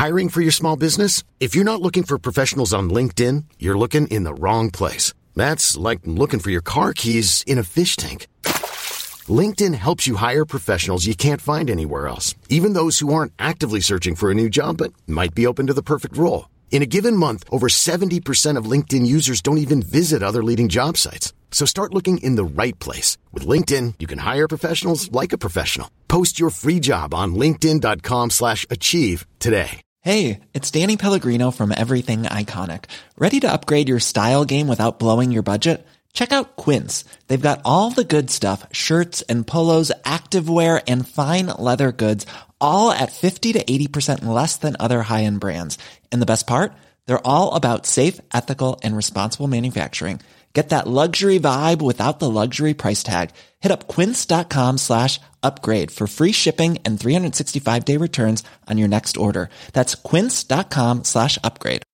Hiring for your small business? If you're not looking for professionals on LinkedIn, you're looking in the wrong place. That's like looking for your car keys in a fish tank. LinkedIn helps you hire professionals you can't find anywhere else, even those who aren't actively searching for a new job but might be open to the perfect role. In a given month, over 70% of LinkedIn users don't even visit other leading job sites. So start looking in the right place. With LinkedIn, you can hire professionals like a professional. Post your free job on linkedin.com/achieve today. Hey, it's Danny Pellegrino from Everything Iconic. Ready to upgrade your style game without blowing your budget? Check out Quince. They've got all the good stuff, shirts and polos, activewear, and fine leather goods, all at 50 to 80% less than other high-end brands. And the best part? They're all about safe, ethical, and responsible manufacturing. Get that luxury vibe without the luxury price tag. Hit up quince.com/upgrade for free shipping and 365-day returns on your next order. That's quince.com/upgrade.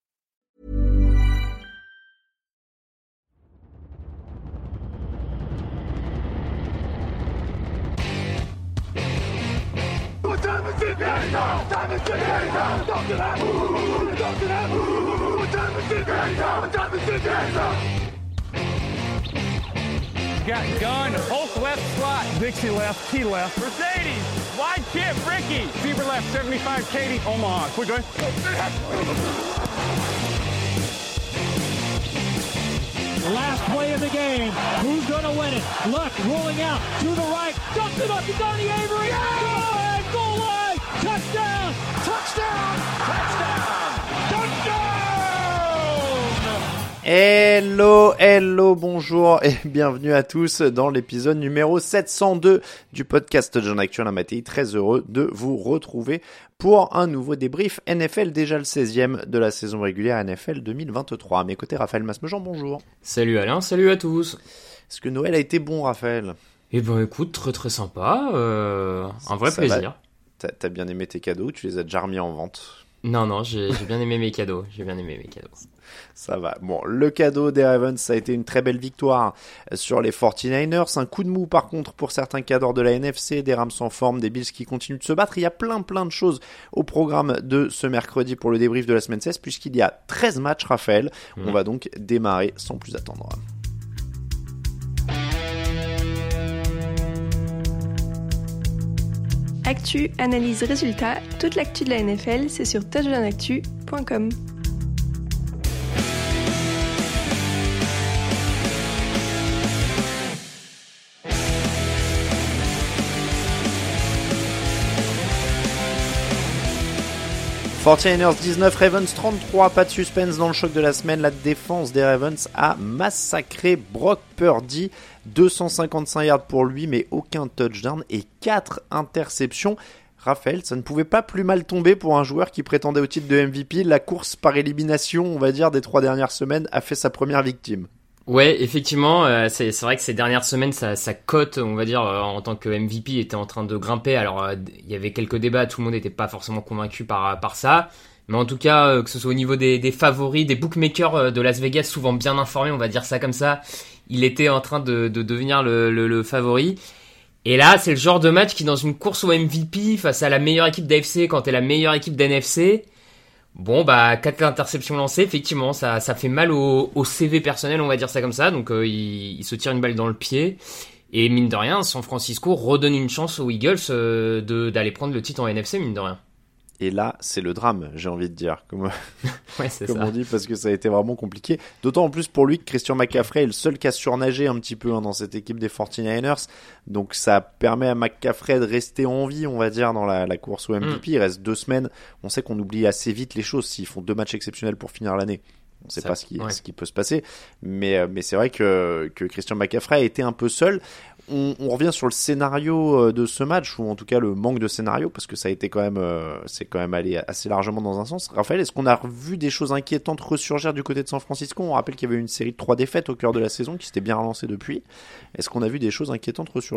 Got gun, Hulk left slot, Dixie left, T left, Mercedes, wide chip, Ricky, Fever left, 75, Katie, Omaha, quick going. Last play of the game, who's gonna win it? Luck rolling out, to the right, dumps it up to Donnie Avery, goal line, touchdown, touchdown, touchdown, touchdown! Hello, bonjour et bienvenue à tous dans l'épisode numéro 702 du podcast John Actuel Mattei. Très heureux de vous retrouver pour un nouveau débrief NFL, déjà le 16e de la saison régulière NFL 2023. À mes côtés, Raphaël Masmejean, bonjour. Salut Alain, salut à tous. Est-ce que Noël a été bon, Raphaël ? Eh ben écoute, très sympa, un vrai plaisir. T'as bien aimé tes cadeaux, tu les as déjà remis en vente ? Non, j'ai bien aimé mes cadeaux, Ça va. Bon, le cadeau des Ravens, ça a été une très belle victoire sur les 49ers. Un coup de mou, par contre, pour certains cadors de la NFC, des Rams en forme, des Bills qui continuent de se battre. Il y a plein de choses au programme de ce mercredi pour le débrief de la semaine 16, puisqu'il y a 13 matchs, Raphaël. On va donc démarrer sans plus attendre. Actu, analyse, résultat, toute l'actu de la NFL, c'est sur touchdownactu.com. Forty-Niners 19, Ravens 33, pas de suspense dans le choc de la semaine. La défense des Ravens a massacré Brock Purdy, 255 yards pour lui, mais aucun touchdown et 4 interceptions. Raphaël, ça ne pouvait pas plus mal tomber pour un joueur qui prétendait au titre de MVP. La course par élimination, on va dire, des 3 dernières semaines a fait sa première victime. Ouais, effectivement, c'est vrai que ces dernières semaines, sa cote, on va dire, en tant que MVP était en train de grimper. Alors, il y avait quelques débats, tout le monde n'était pas forcément convaincu par ça. Mais en tout cas, que ce soit au niveau des favoris, des bookmakers de Las Vegas, souvent bien informés, on va dire ça comme ça, il était en train de devenir le favori. Et là, c'est le genre de match qui, dans une course au MVP, face à la meilleure équipe d'AFC, quand t'es la meilleure équipe d'NFC, bon, 4 interceptions lancées, effectivement, ça fait mal au CV personnel, on va dire ça comme ça. Donc, il se tire une balle dans le pied. Et mine de rien, San Francisco redonne une chance aux Eagles d'aller prendre le titre en NFC, mine de rien. Et là, c'est le drame, j'ai envie de dire, comme ouais, c'est comme ça. On dit, parce que ça a été vraiment compliqué. D'autant en plus pour lui que Christian McCaffrey est le seul qui a surnagé un petit peu dans cette équipe des 49ers. Donc ça permet à McCaffrey de rester en vie, on va dire, dans la course au MVP. Il reste 2 semaines. On sait qu'on oublie assez vite les choses s'ils font 2 matchs exceptionnels pour finir l'année. On ne sait pas ce qui peut se passer. Mais c'est vrai que Christian McCaffrey a été un peu seul. On revient sur le scénario de ce match, ou en tout cas le manque de scénario, parce que ça a été c'est quand même allé assez largement dans un sens. Raphaël, est-ce qu'on a vu des choses inquiétantes ressurgir du côté de San Francisco ? On rappelle qu'il y avait une série de 3 défaites au cœur de la saison qui s'était bien relancée depuis. Est-ce qu'on a vu des choses inquiétantes ressurgir ?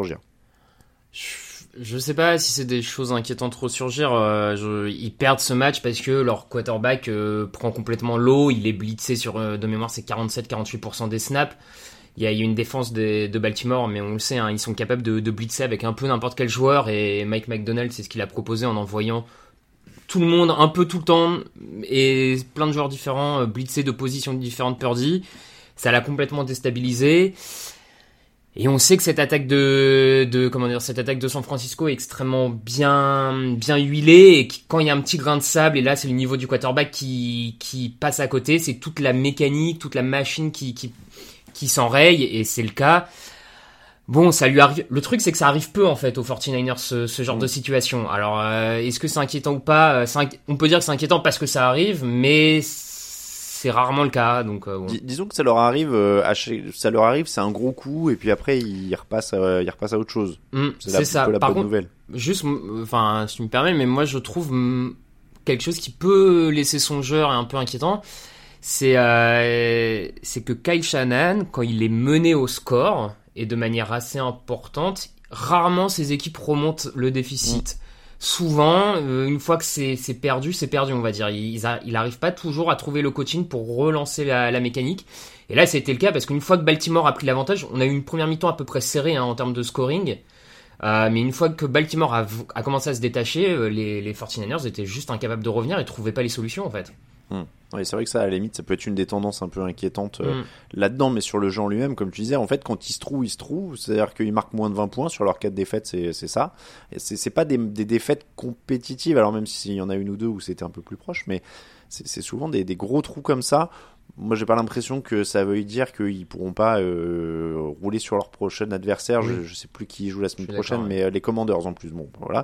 Je sais pas si c'est des choses inquiétantes ressurgir. Ils perdent ce match parce que leur quarterback prend complètement l'eau. Il est blitzé de mémoire, c'est 47-48% des snaps. Il y a une défense de Baltimore, mais on le sait, ils sont capables de blitzer avec un peu n'importe quel joueur. Et Mike McDonald, c'est ce qu'il a proposé en envoyant tout le monde un peu tout le temps et plein de joueurs différents blitzés de positions différentes Purdy. Ça l'a complètement déstabilisé. Et on sait que cette attaque cette attaque de San Francisco est extrêmement bien huilée et quand il y a un petit grain de sable, et là c'est le niveau du quarterback qui passe à côté, c'est toute la mécanique, toute la machine qui s'enraye, et c'est le cas. Bon, ça lui arrive. Le truc, c'est que ça arrive peu en fait aux 49ers ce genre de situation. Alors, est-ce que c'est inquiétant ou pas? On peut dire que c'est inquiétant parce que ça arrive, mais c'est rarement le cas. Donc, bon. Disons que ça leur arrive, c'est un gros coup, et puis après ils repassent à autre chose. C'est ça. Un peu la Par bonne contre, nouvelle. juste, enfin, si tu me permets, mais moi je trouve quelque chose qui peut laisser songeur et un peu inquiétant. C'est que Kyle Shanahan, quand il est mené au score, et de manière assez importante, rarement ces équipes remontent le déficit. Souvent, une fois que c'est perdu, on va dire. Il arrive pas toujours à trouver le coaching pour relancer la mécanique. Et là, c'était le cas parce qu'une fois que Baltimore a pris l'avantage, on a eu une première mi-temps à peu près serrée en termes de scoring. Mais une fois que Baltimore a commencé à se détacher, les 49ers étaient juste incapables de revenir et trouvaient pas les solutions en fait. Oui, c'est vrai que ça, à la limite, ça peut être une des tendances un peu inquiétantes là-dedans, mais sur le jeu en lui-même, comme tu disais, en fait, quand ils se trouvent, c'est-à-dire qu'ils marquent moins de 20 points sur leurs 4 défaites, c'est ça. Et c'est pas des défaites compétitives, alors même s'il y en a une ou deux où c'était un peu plus proche, mais c'est souvent des gros trous comme ça. Moi, j'ai pas l'impression que ça veuille dire qu'ils pourront pas rouler sur leur prochain adversaire. Je sais plus qui joue la semaine prochaine, mais les Commanders en plus. Bon, voilà.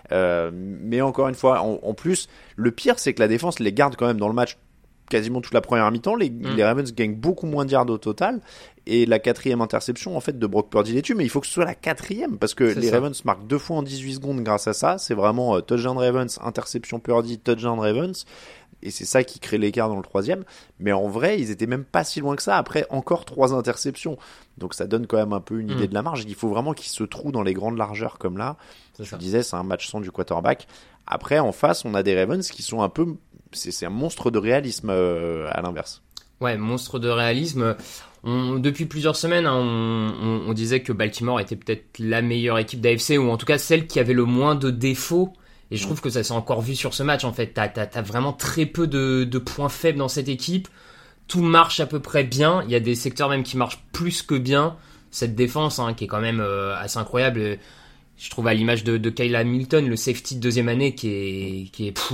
Mais encore une fois, en plus, le pire, c'est que la défense les garde quand même dans le match quasiment toute la première mi-temps. Les Ravens gagnent beaucoup moins de yards au total. Et la 4e interception, en fait, de Brock Purdy les tue. Mais il faut que ce soit la 4e, parce que les Ravens marquent 2 fois en 18 secondes grâce à ça. C'est vraiment touchdown Ravens, interception Purdy, touchdown Ravens. Et c'est ça qui crée l'écart dans le 3e. Mais en vrai, ils étaient même pas si loin que ça. Après, encore 3 interceptions. Donc ça donne quand même un peu une idée de la marge. Il faut vraiment qu'ils se trouvent dans les grandes largeurs comme là. Je disais, c'est un match sans du quarterback. Après, en face, on a des Ravens qui sont un peu... C'est un monstre de réalisme à l'inverse. Ouais, monstre de réalisme. Depuis plusieurs semaines, on disait que Baltimore était peut-être la meilleure équipe d'AFC, ou en tout cas celle qui avait le moins de défauts. Et je trouve que ça s'est encore vu sur ce match, en fait. T'as vraiment très peu de points faibles dans cette équipe. Tout marche à peu près bien. Il y a des secteurs même qui marchent plus que bien. Cette défense, qui est quand même assez incroyable. Je trouve à l'image de Kyle Hamilton, le safety de deuxième année qui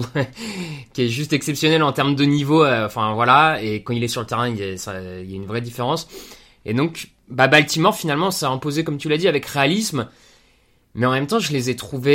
est juste exceptionnel en termes de niveau. Enfin voilà. Et quand il est sur le terrain, il y a une vraie différence. Et donc, Baltimore finalement s'est imposé, comme tu l'as dit, avec réalisme. Mais en même temps, je les ai trouvés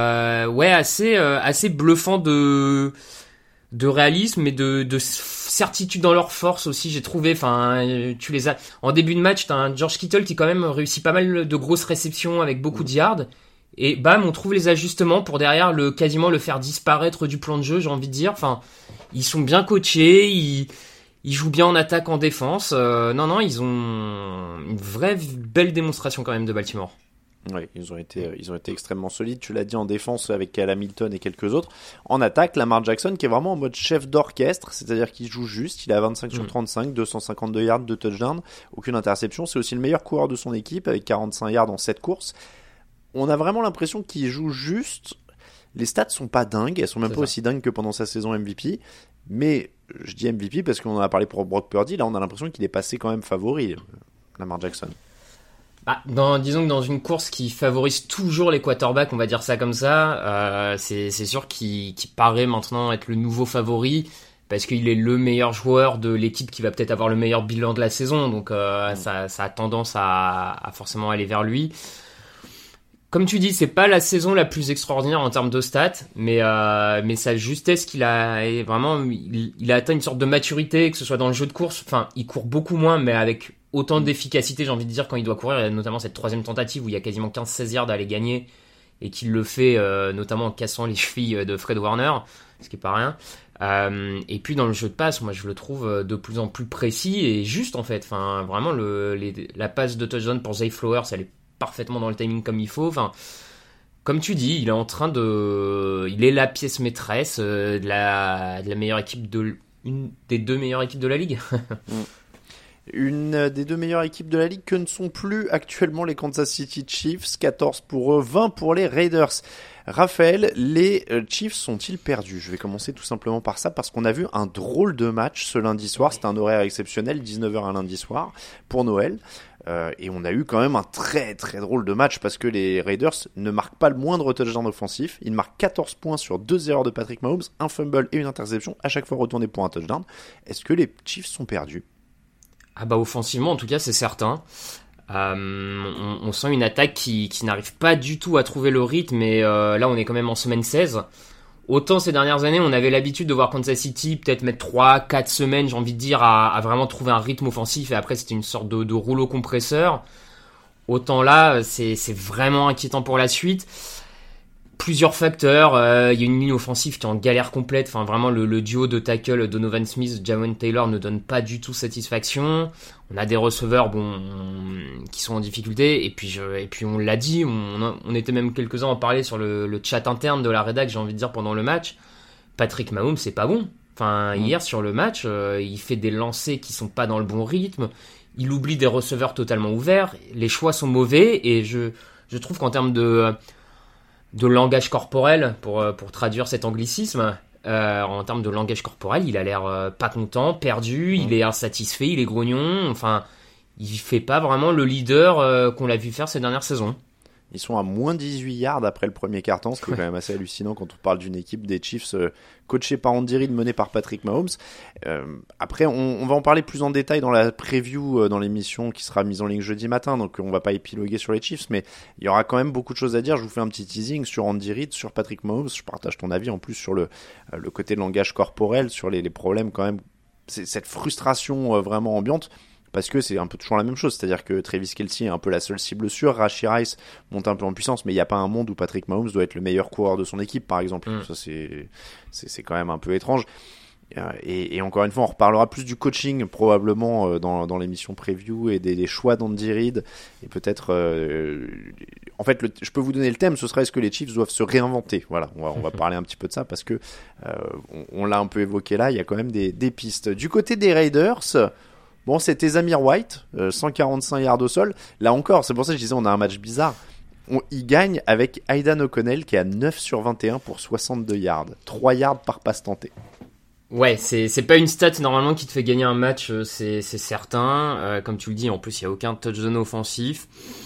assez bluffants de réalisme et de certitude dans leur force aussi. J'ai trouvé, tu les as en début de match, t'as un George Kittle qui quand même réussit pas mal de grosses réceptions avec beaucoup de yards. Et bam, on trouve les ajustements pour derrière quasiment le faire disparaître du plan de jeu, j'ai envie de dire. Enfin, ils sont bien coachés, ils jouent bien en attaque, en défense. Non, ils ont une vraie belle démonstration quand même de Baltimore. Oui, ils ont été extrêmement solides. Tu l'as dit, en défense avec Kyle Hamilton et quelques autres. En attaque, Lamar Jackson qui est vraiment en mode chef d'orchestre, c'est-à-dire qu'il joue juste. Il a 25 sur 35, 252 yards, 2 touchdowns, aucune interception. C'est aussi le meilleur coureur de son équipe avec 45 yards en 7 courses. On a vraiment l'impression qu'il joue juste. Les stats sont pas dingues, elles sont même pas aussi dingues que pendant sa saison MVP. Mais je dis MVP parce qu'on en a parlé pour Brock Purdy. Là, on a l'impression qu'il est passé quand même favori, Lamar Jackson. Disons que dans une course qui favorise toujours les quarterbacks, on va dire ça comme ça, c'est sûr qu'il paraît maintenant être le nouveau favori parce qu'il est le meilleur joueur de l'équipe qui va peut-être avoir le meilleur bilan de la saison, donc ça a tendance à forcément aller vers lui. Comme tu dis, c'est pas la saison la plus extraordinaire en termes de stats, mais sa justesse il a atteint une sorte de maturité, que ce soit dans le jeu de course. Enfin, il court beaucoup moins, mais avec autant d'efficacité, j'ai envie de dire, quand il doit courir. Il y a notamment cette 3e tentative où il y a quasiment 15-16 yards à aller gagner et qu'il le fait notamment en cassant les chevilles de Fred Warner, ce qui est pas rien. Et puis dans le jeu de passe, moi je le trouve de plus en plus précis et juste en fait. Enfin, vraiment la passe de touchdown pour Zay Flowers, elle est parfaitement dans le timing comme il faut. Enfin, comme tu dis, il est la pièce maîtresse de la meilleure équipe une des 2 meilleures équipes de la ligue. Une des deux meilleures équipes de la ligue que ne sont plus actuellement les Kansas City Chiefs. 14 pour eux, 20 pour les Raiders. Raphaël, les Chiefs sont-ils perdus ? Je vais commencer tout simplement par ça parce qu'on a vu un drôle de match ce lundi soir. C'était un horaire exceptionnel, 19h un lundi soir pour Noël. Et on a eu quand même un très très drôle de match parce que les Raiders ne marquent pas le moindre touchdown offensif. Ils marquent 14 points sur 2 erreurs de Patrick Mahomes, un fumble et une interception, à chaque fois retournés pour un touchdown. Est-ce que les Chiefs sont perdus ? Ah bah offensivement en tout cas c'est certain. On sent une attaque qui n'arrive pas du tout à trouver le rythme et là on est quand même en semaine 16. Autant ces dernières années on avait l'habitude de voir Kansas City peut-être mettre 3-4 semaines j'ai envie de dire à vraiment trouver un rythme offensif et après c'était une sorte de rouleau compresseur. Autant là c'est vraiment inquiétant pour la suite. Plusieurs facteurs, il y a une ligne offensive qui est en galère complète, enfin vraiment le duo de tackle Donovan Smith, Jawan Taylor ne donne pas du tout satisfaction. On a des receveurs qui sont en difficulté et puis on l'a dit, on était même quelques-uns à en parler sur le chat interne de la rédac, j'ai envie de dire pendant le match. Patrick Mahomes c'est pas bon. Enfin hier sur le match, il fait des lancers qui sont pas dans le bon rythme, il oublie des receveurs totalement ouverts, les choix sont mauvais et je trouve qu'en termes de langage corporel, pour traduire cet anglicisme, en termes de langage corporel, il a l'air pas content, perdu, il est insatisfait, il est grognon, enfin, il fait pas vraiment le leader qu'on l'a vu faire ces dernières saisons. Ils sont à moins 18 yards après le premier quart-temps, ce qui est quand même assez hallucinant quand on parle d'une équipe des Chiefs coachée par Andy Reid, menée par Patrick Mahomes. Après, on va en parler plus en détail dans la preview, dans l'émission qui sera mise en ligne jeudi matin, donc on va pas épiloguer sur les Chiefs, mais il y aura quand même beaucoup de choses à dire. Je vous fais un petit teasing sur Andy Reid, sur Patrick Mahomes, je partage ton avis en plus sur le côté de langage corporel, sur les problèmes quand même, c'est cette frustration vraiment ambiante. Parce que c'est un peu toujours la même chose, c'est-à-dire que Travis Kelce est un peu la seule cible sûre, Rashee Rice monte un peu en puissance, mais il n'y a pas un monde où Patrick Mahomes doit être le meilleur coureur de son équipe, par exemple. Ça, c'est quand même un peu étrange. Et encore une fois, on reparlera plus du coaching probablement dans l'émission preview et des choix d'Andy Reid. Et peut-être, en fait, je peux vous donner le thème. Ce serait est-ce que les Chiefs doivent se réinventer. Voilà, on va parler un petit peu de ça parce que on l'a un peu évoqué là. Il y a quand même des pistes. Du côté des Raiders. Bon, c'était Zamir White, 145 yards au sol. Là encore, c'est pour ça que je disais on a un match bizarre. Il gagne avec Aidan O'Connell qui est à 9 sur 21 pour 62 yards. 3 yards par passe tentée. Ouais, c'est pas une stat normalement qui te fait gagner un match, c'est certain. Comme tu le dis, en plus il y a aucun touchdown offensif.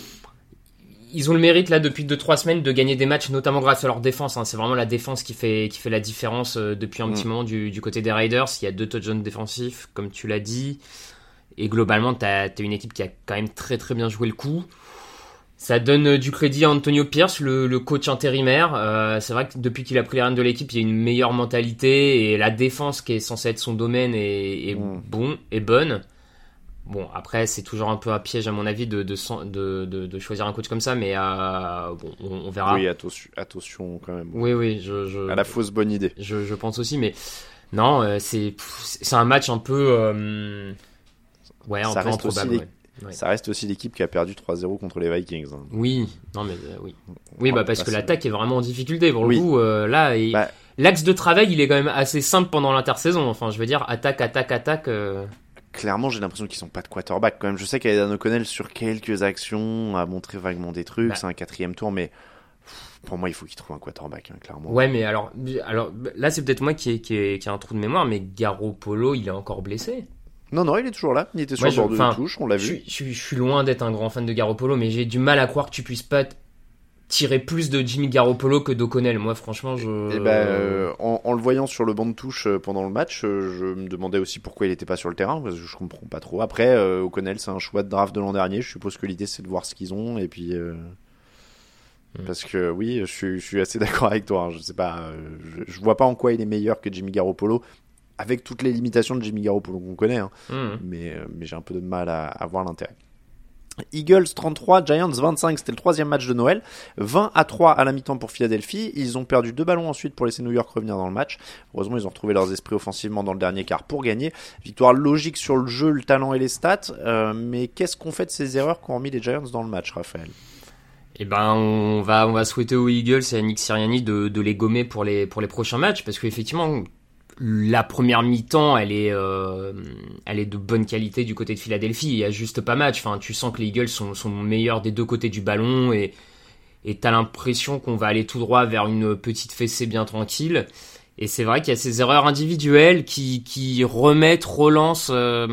Ils ont le mérite là depuis 2-3 semaines de gagner des matchs, notamment grâce à leur défense. C'est vraiment la défense qui fait la différence depuis un petit moment du côté des Raiders. Il y a 2 touchdowns défensifs, comme tu l'as dit. Et globalement, t'as une équipe qui a quand même très très bien joué le coup. Ça donne du crédit à Antonio Pierce, le coach intérimaire. C'est vrai que depuis qu'il a pris les rênes de l'équipe, il y a une meilleure mentalité et la défense qui est censée être son domaine est bonne. Bon, après, c'est toujours un peu un piège à mon avis de choisir un coach comme ça, mais on verra. Oui, attention quand même. Oui, à la fausse bonne idée. Je pense aussi, mais non, c'est un match un peu. Ouais, un peu improbable. Ça reste aussi l'équipe qui a perdu 3-0 contre les Vikings. Hein. Oui, non mais oui. Oui, parce que l'attaque est vraiment en difficulté pour le coup. Là, l'axe de travail, il est quand même assez simple pendant l'intersaison. Enfin, je veux dire, attaque. Clairement, j'ai l'impression qu'ils sont pas de quarterback. Quand même, je sais qu'Aidan O'Connell sur quelques actions a montré vaguement des trucs. C'est un 4e tour, mais pour moi, il faut qu'il trouve un quarterback, hein, clairement. Ouais, mais alors là, c'est peut-être moi qui ai un trou de mémoire, mais Garoppolo, il est encore blessé. Non, il est toujours là. Il était sur le bord de touche, on l'a vu. Je suis loin d'être un grand fan de Garoppolo, mais j'ai du mal à croire que tu puisses pas tirer plus de Jimmy Garoppolo que d'O'Connell. Moi, franchement, en le voyant sur le banc de touche pendant le match, je me demandais aussi pourquoi il était pas sur le terrain, parce que je comprends pas trop. Après, O'Connell, c'est un choix de draft de l'an dernier. Je suppose que l'idée, c'est de voir ce qu'ils ont, et puis... Parce que oui, je suis assez d'accord avec toi. Hein. Je sais pas, je vois pas en quoi il est meilleur que Jimmy Garoppolo. Avec toutes les limitations de Jimmy Garoppolo qu'on connaît, hein. Mais j'ai un peu de mal à voir l'intérêt. Eagles 33, Giants 25, c'était le 3e match de Noël. 20-3 à la mi-temps pour Philadelphie. Ils ont perdu 2 ballons ensuite pour laisser New York revenir dans le match. Heureusement, ils ont retrouvé leurs esprits offensivement dans le dernier quart pour gagner. Victoire logique sur le jeu, le talent et les stats. Mais qu'est-ce qu'on fait de ces erreurs qu'ont remis les Giants dans le match, Raphaël ? Eh ben, on va souhaiter aux Eagles et à Nick Sirianni de les gommer pour les prochains matchs, parce qu'effectivement, la première mi-temps, elle est de bonne qualité du côté de Philadelphie. Il y a juste pas match. Enfin, tu sens que les Eagles sont meilleurs des deux côtés du ballon et t'as l'impression qu'on va aller tout droit vers une petite fessée bien tranquille. Et c'est vrai qu'il y a ces erreurs individuelles qui relancent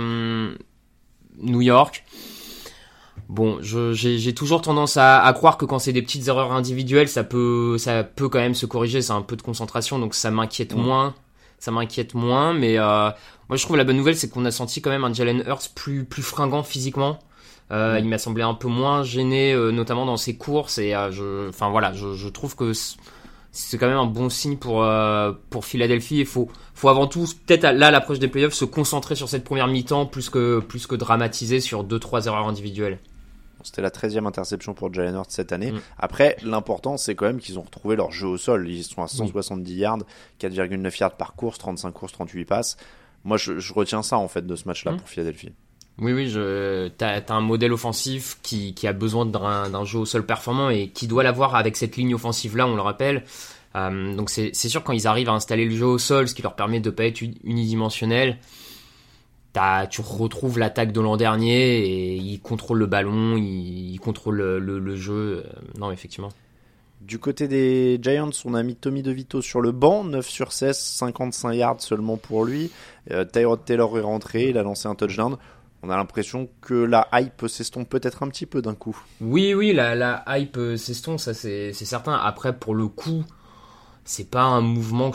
New York. Bon, j'ai toujours tendance à croire que quand c'est des petites erreurs individuelles, ça peut quand même se corriger. C'est un peu de concentration, donc ça m'inquiète moins. Mais moi je trouve la bonne nouvelle, c'est qu'on a senti quand même un Jalen Hurts plus fringant physiquement. Il m'a semblé un peu moins gêné, notamment dans ses courses. Et je trouve que c'est quand même un bon signe pour Philadelphie. Il faut avant tout, peut-être là à l'approche des playoffs, se concentrer sur cette première mi-temps plus que dramatiser sur 2-3 erreurs individuelles. C'était la 13e interception pour Jalen Hurts cette année. Après, l'important, c'est quand même qu'ils ont retrouvé leur jeu au sol. Ils sont à 170 yards, 4,9 yards par course, 35 courses, 38 passes. Moi, je retiens ça, en fait, de ce match-là pour Philadelphie. Oui, t'as un modèle offensif qui a besoin d'un jeu au sol performant et qui doit l'avoir avec cette ligne offensive-là, on le rappelle. Donc c'est sûr, quand ils arrivent à installer le jeu au sol, ce qui leur permet de pas être unidimensionnel, tu retrouves l'attaque de l'an dernier et ils contrôlent le ballon, ils contrôlent le jeu. Non, effectivement. Du côté des Giants, on a mis Tommy DeVito sur le banc, 9 sur 16, 55 yards seulement pour lui. Tyrod Taylor est rentré, il a lancé un touchdown. On a l'impression que la hype s'estompe peut-être un petit peu d'un coup. Oui, la hype s'estompe, ça c'est certain. Après, pour le coup, c'est pas un mouvement que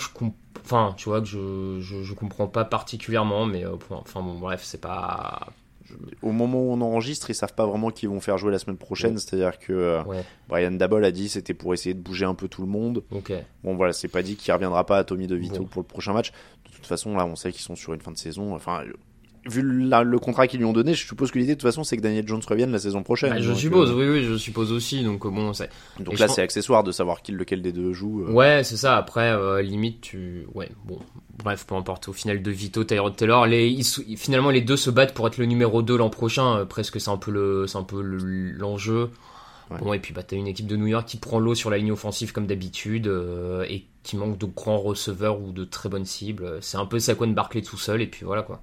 je comprends pas particulièrement, mais bref, c'est pas... Au moment où on enregistre, ils savent pas vraiment qui vont faire jouer la semaine prochaine, c'est-à-dire que Brian Daboll a dit c'était pour essayer de bouger un peu tout le monde. Bon voilà, c'est pas dit qu'il reviendra pas à Tommy DeVito pour le prochain match. De toute façon, là, on sait qu'ils sont sur une fin de saison. Enfin, vu le contrat qu'ils lui ont donné, je suppose que l'idée de toute façon c'est que Daniel Jones revienne la saison prochaine. Je suppose, oui, je suppose aussi. Donc bon, c'est... Donc là, c'est accessoire de savoir lequel des deux joue. Ouais, c'est ça. Après, limite, bref, peu importe. Au final, DeVito, Tyrod Taylor, finalement les deux se battent pour être le numéro 2 l'an prochain. Presque, c'est un peu l'enjeu. Ouais. Bon, et puis t'as une équipe de New York qui prend l'eau sur la ligne offensive comme d'habitude et qui manque de grands receveurs ou de très bonnes cibles. C'est un peu Saquon Barkley tout seul et puis voilà quoi.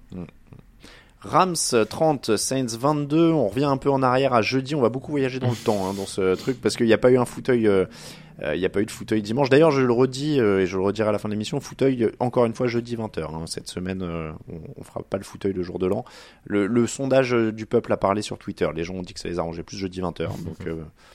Rams 30, Saints 22, on revient un peu en arrière à jeudi, on va beaucoup voyager dans le temps dans ce truc parce qu'il n'y a pas eu un fauteuil, il n'y a pas eu de fauteuil dimanche. D'ailleurs, je le redis et je le redirai à la fin de l'émission, fauteuil encore une fois jeudi 20h. Cette semaine, on fera pas le fauteuil le jour de l'an. Le sondage du peuple a parlé sur Twitter. Les gens ont dit que ça les arrangeait plus jeudi 20h. Donc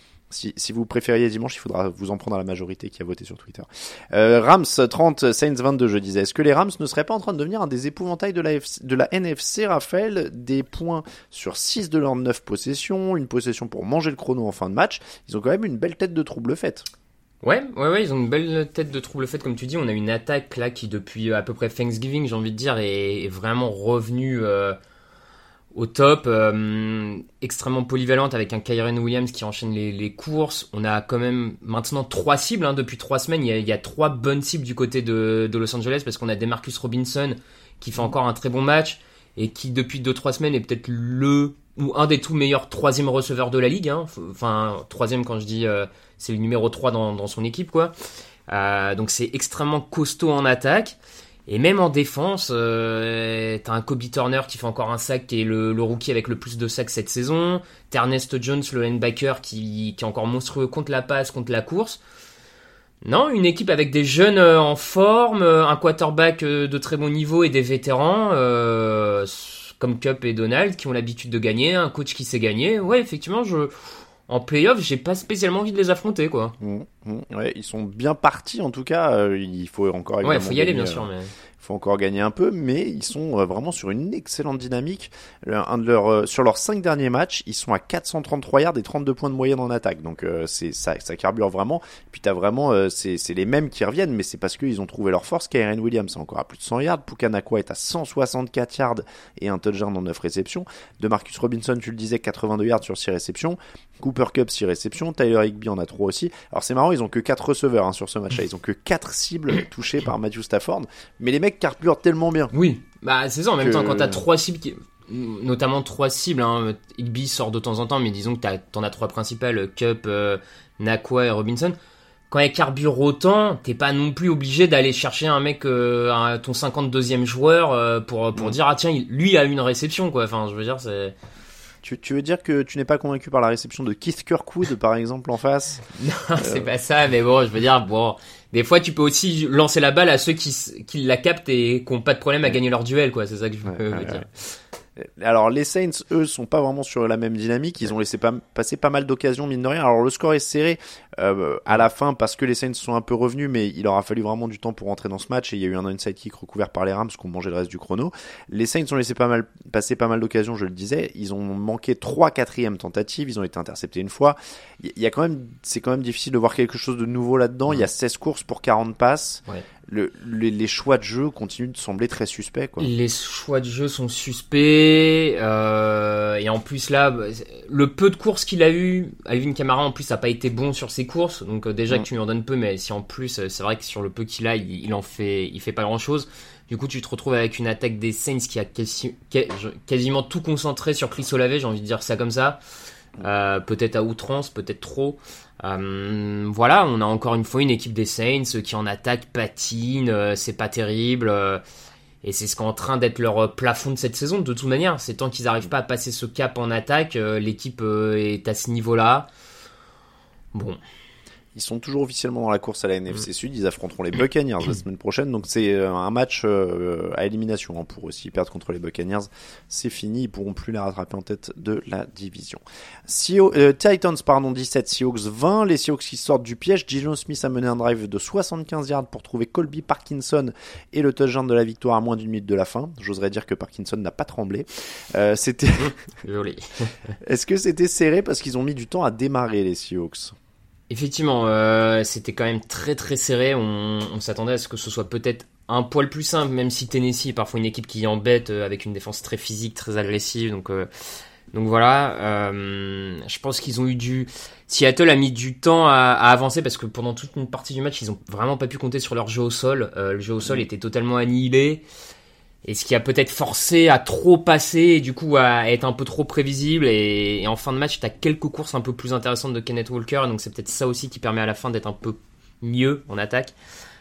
si vous préfériez dimanche, il faudra vous en prendre à la majorité qui a voté sur Twitter. Rams 30, Saints 22, je disais. Est-ce que les Rams ne seraient pas en train de devenir un des épouvantails de la NFC, Raphaël? Des points sur 6 de leurs 9 possessions, une possession pour manger le chrono en fin de match. Ils ont quand même une belle tête de trouble faite. Ouais, ils ont une belle tête de trouble faite, comme tu dis. On a une attaque là qui, depuis à peu près Thanksgiving, j'ai envie de dire, est vraiment revenue au top, extrêmement polyvalente avec un Kyren Williams qui enchaîne les courses. On a quand même maintenant 3 cibles depuis 3 semaines. Il y a 3 bonnes cibles du côté de Los Angeles parce qu'on a Demarcus Robinson qui fait encore un très bon match et qui depuis 2-3 semaines est peut-être ou un des tout meilleurs 3e receveur de la ligue. Enfin, 3e quand je dis c'est le numéro 3 dans son équipe quoi. Donc c'est extrêmement costaud en attaque. Et même en défense, t'as un Kobe Turner qui fait encore un sac, qui est le rookie avec le plus de sacs cette saison. T'as Ernest Jones, le linebacker, qui est encore monstrueux contre la passe, contre la course. Non, une équipe avec des jeunes en forme, un quarterback de très bon niveau et des vétérans comme Kupp et Donald qui ont l'habitude de gagner, un coach qui sait gagner. Ouais, effectivement, en play-off, j'ai pas spécialement envie de les affronter, quoi. Ouais, ils sont bien partis, en tout cas. Il faut encore il faut y aller, bien sûr, mais... faut encore gagner un peu, mais ils sont vraiment sur une excellente dynamique. Sur leurs 5 derniers matchs, ils sont à 433 yards et 32 points de moyenne en attaque. Donc ça carbure vraiment. Puis t'as vraiment, c'est les mêmes qui reviennent, mais c'est parce qu'ils ont trouvé leur force. Kyren Williams est encore à plus de 100 yards. Puka Nacua est à 164 yards et un touchdown en 9 réceptions. DeMarcus Robinson, tu le disais, 82 yards sur 6 réceptions. Cooper Kupp 6 réceptions. Tyler Higbee en a 3 aussi. Alors c'est marrant, ils ont que 4 receveurs sur ce match-là. Ils ont que 4 cibles touchées par Matthew Stafford. Mais les mecs carburent tellement bien. Oui, bah c'est ça. En même temps, quand t'as 3 cibles, notamment 3 cibles, Higbee sort de temps en temps, mais disons que t'en as 3 principales, Kupp, Nacua et Robinson. quand elle carbure autant, t'es pas non plus obligé d'aller chercher un mec, ton 52e joueur, pour dire, ah tiens, lui a une réception, quoi. Enfin, je veux dire, c'est... Tu veux dire que tu n'es pas convaincu par la réception de Keith Kirkwood, par exemple, en face? Non, c'est pas ça, mais bon, je veux dire, bon, des fois, tu peux aussi lancer la balle à ceux qui la captent et qui ont pas de problème à gagner leur duel, quoi. C'est ça que je veux dire. Alors les Saints, eux, sont pas vraiment sur la même dynamique. Ils ont laissé passer pas mal d'occasions, mine de rien. Alors le score est serré à la fin parce que les Saints sont un peu revenus, mais il leur a fallu vraiment du temps pour rentrer dans ce match et il y a eu un onside kick recouvert par les Rams qui ont mangé le reste du chrono. Les Saints ont laissé passer pas mal d'occasions, je le disais. Ils ont manqué 3 quatrièmes tentatives. Ils ont été interceptés une fois. C'est quand même difficile de voir quelque chose de nouveau là-dedans. Il y a 16 courses pour 40 passes. Ouais. Les choix de jeu continuent de sembler très suspects, quoi. Les choix de jeu sont suspects, et en plus là, le peu de courses qu'il a eu, Alvin Kamara en plus a pas été bon sur ses courses, donc déjà que tu lui en donnes peu, mais si en plus c'est vrai que sur le peu qu'il a, il fait pas grand chose. Du coup, tu te retrouves avec une attaque des Saints qui a quasiment tout concentré sur Chris Olave, j'ai envie de dire ça comme ça. Peut-être à outrance, peut-être trop. Voilà, on a encore une fois une équipe des Saints qui en attaque patine, c'est pas terrible, et c'est ce qui est en train d'être leur plafond de cette saison. De toute manière, c'est tant qu'ils n'arrivent pas à passer ce cap en attaque, l'équipe est à ce niveau-là. Bon. Ils sont toujours officiellement dans la course à la NFC Sud. Ils affronteront les Buccaneers la semaine prochaine. Donc c'est un match à élimination pour eux. S'ils perdent contre les Buccaneers, c'est fini. Ils pourront plus les rattraper en tête de la division. Titans 17, Seahawks 20. Les Seahawks qui sortent du piège. Geno Smith a mené un drive de 75 yards pour trouver Colby Parkinson et le touchdown de la victoire à moins d'une minute de la fin. J'oserais dire que Parkinson n'a pas tremblé. C'était joli. Est-ce que c'était serré parce qu'ils ont mis du temps à démarrer les Seahawks? Effectivement, c'était quand même très très serré. On s'attendait à ce que ce soit peut-être un poil plus simple, même si Tennessee est parfois une équipe qui embête avec une défense très physique, très agressive. Donc voilà, je pense qu'ils ont eu Seattle a mis du temps à avancer parce que pendant toute une partie du match, ils ont vraiment pas pu compter sur leur jeu au sol. Le jeu au sol était totalement annihilé. Et ce qui a peut-être forcé à trop passer et du coup à être un peu trop prévisible, et en fin de match t'as quelques courses un peu plus intéressantes de Kenneth Walker, donc c'est peut-être ça aussi qui permet à la fin d'être un peu mieux en attaque.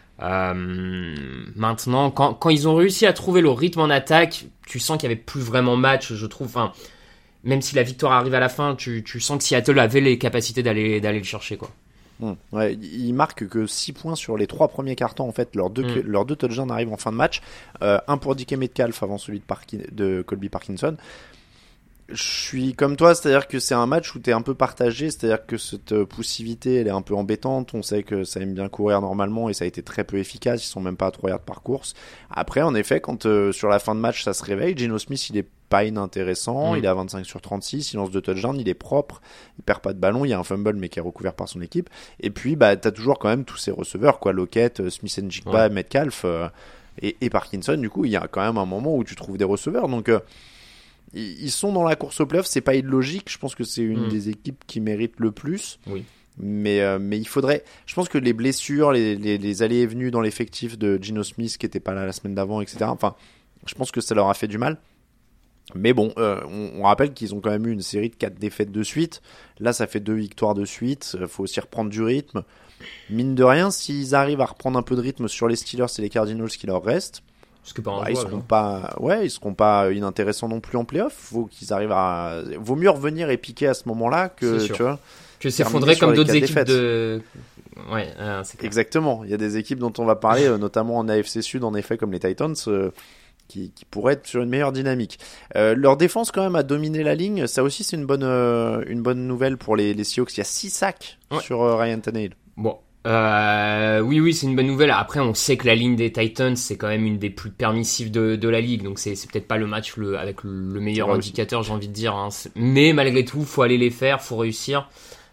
Maintenant quand ils ont réussi à trouver le rythme en attaque, tu sens qu'il y avait plus vraiment match, je trouve. Enfin, même si la victoire arrive à la fin, tu sens que Seattle avait les capacités d'aller le chercher, quoi. Ouais, ils marquent que 6 points sur les 3 premiers cartons en fait. Leurs deux touchdowns arrivent en fin de match, un pour DK Metcalf avant celui de Colby Parkinson. Je suis comme toi, c'est-à-dire que c'est un match où t'es un peu partagé, c'est-à-dire que cette poussivité elle est un peu embêtante, on sait que ça aime bien courir normalement et ça a été très peu efficace, ils sont même pas à 3 yards par course. Après en effet quand sur la fin de match ça se réveille, Geno Smith il est pas inintéressant, il est à 25 sur 36, il lance 2 touchdowns, il est propre, il perd pas de ballon, il y a un fumble mais qui est recouvert par son équipe, et puis t'as toujours quand même tous ces receveurs quoi, Lockett, Smith and Jigba, Metcalf et Parkinson. Du coup il y a quand même un moment où tu trouves des receveurs, donc ils sont dans la course au playoff, c'est pas illogique, je pense que c'est une des équipes qui mérite le plus. Oui. Mais il faudrait, je pense que les blessures, les allées et venues dans l'effectif de Geno Smith qui était pas là la semaine d'avant, etc. Enfin, je pense que ça leur a fait du mal. Mais bon, on rappelle qu'ils ont quand même eu une série de 4 défaites de suite. Là, ça fait 2 victoires de suite. Faut aussi reprendre du rythme. Mine de rien, s'ils arrivent à reprendre un peu de rythme sur les Steelers et les Cardinals qui leur restent, ils seront pas inintéressants non plus en playoff. Vaut mieux revenir et piquer à ce moment-là que, tu vois, que s'effondrer comme d'autres équipes de... Ouais, c'est clair. Exactement. Il y a des équipes dont on va parler, notamment en AFC Sud, en effet, comme les Titans, qui pourraient être sur une meilleure dynamique. Leur défense, quand même, a dominé la ligne. Ça aussi, c'est une bonne nouvelle pour les Seahawks. Il y a 6 sacs sur Ryan Tannehill. Bon. Oui, c'est une bonne nouvelle. Après, on sait que la ligne des Titans, c'est quand même une des plus permissives de la ligue. Donc, c'est peut-être pas le match avec le meilleur indicateur, j'ai envie de dire. Hein. Mais malgré tout, faut aller les faire, faut réussir.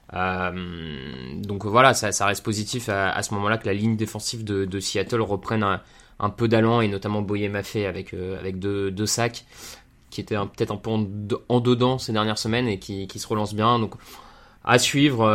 Donc voilà, ça reste positif à ce moment-là que la ligne défensive de Seattle reprenne un peu d'allant, et notamment Boye Maffei avec 2 sacs qui étaient peut-être un peu en dedans ces dernières semaines et qui se relancent bien. Donc à suivre.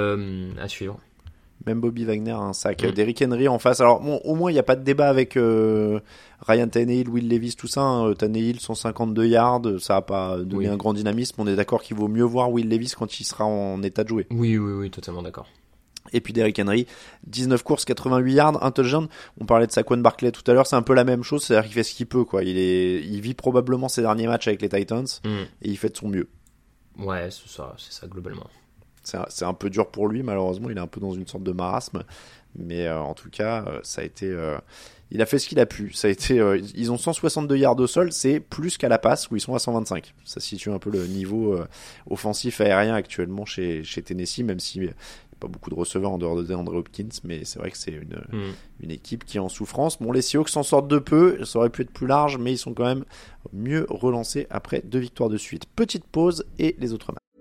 Même Bobby Wagner a un sac. Derrick Henry en face. Alors bon, au moins il n'y a pas de débat avec Ryan Tannehill, Will Levis, tout ça. Hein. Tannehill 152 yards, ça n'a pas donné un grand dynamisme. On est d'accord qu'il vaut mieux voir Will Levis quand il sera en état de jouer. Oui, totalement d'accord. Et puis Derrick Henry, 19 courses, 88 yards, un touchdown. On parlait de Saquon Barkley tout à l'heure, c'est un peu la même chose, c'est-à-dire qu'il fait ce qu'il peut, quoi. Il vit probablement ses derniers matchs avec les Titans et il fait de son mieux. Ouais, c'est ça globalement. C'est un peu dur pour lui, malheureusement, il est un peu dans une sorte de marasme, mais en tout cas, ça a été... il a fait ce qu'il a pu. Ça a été, ils ont 162 yards au sol, c'est plus qu'à la passe où ils sont à 125. Ça situe un peu le niveau offensif aérien actuellement chez Tennessee, même si pas beaucoup de receveurs en dehors de DeAndre Hopkins, mais c'est vrai que c'est une équipe qui est en souffrance. Bon, les Seahawks s'en sortent de peu, ça aurait pu être plus large, mais ils sont quand même mieux relancés après 2 victoires de suite. Petite pause et les autres matchs.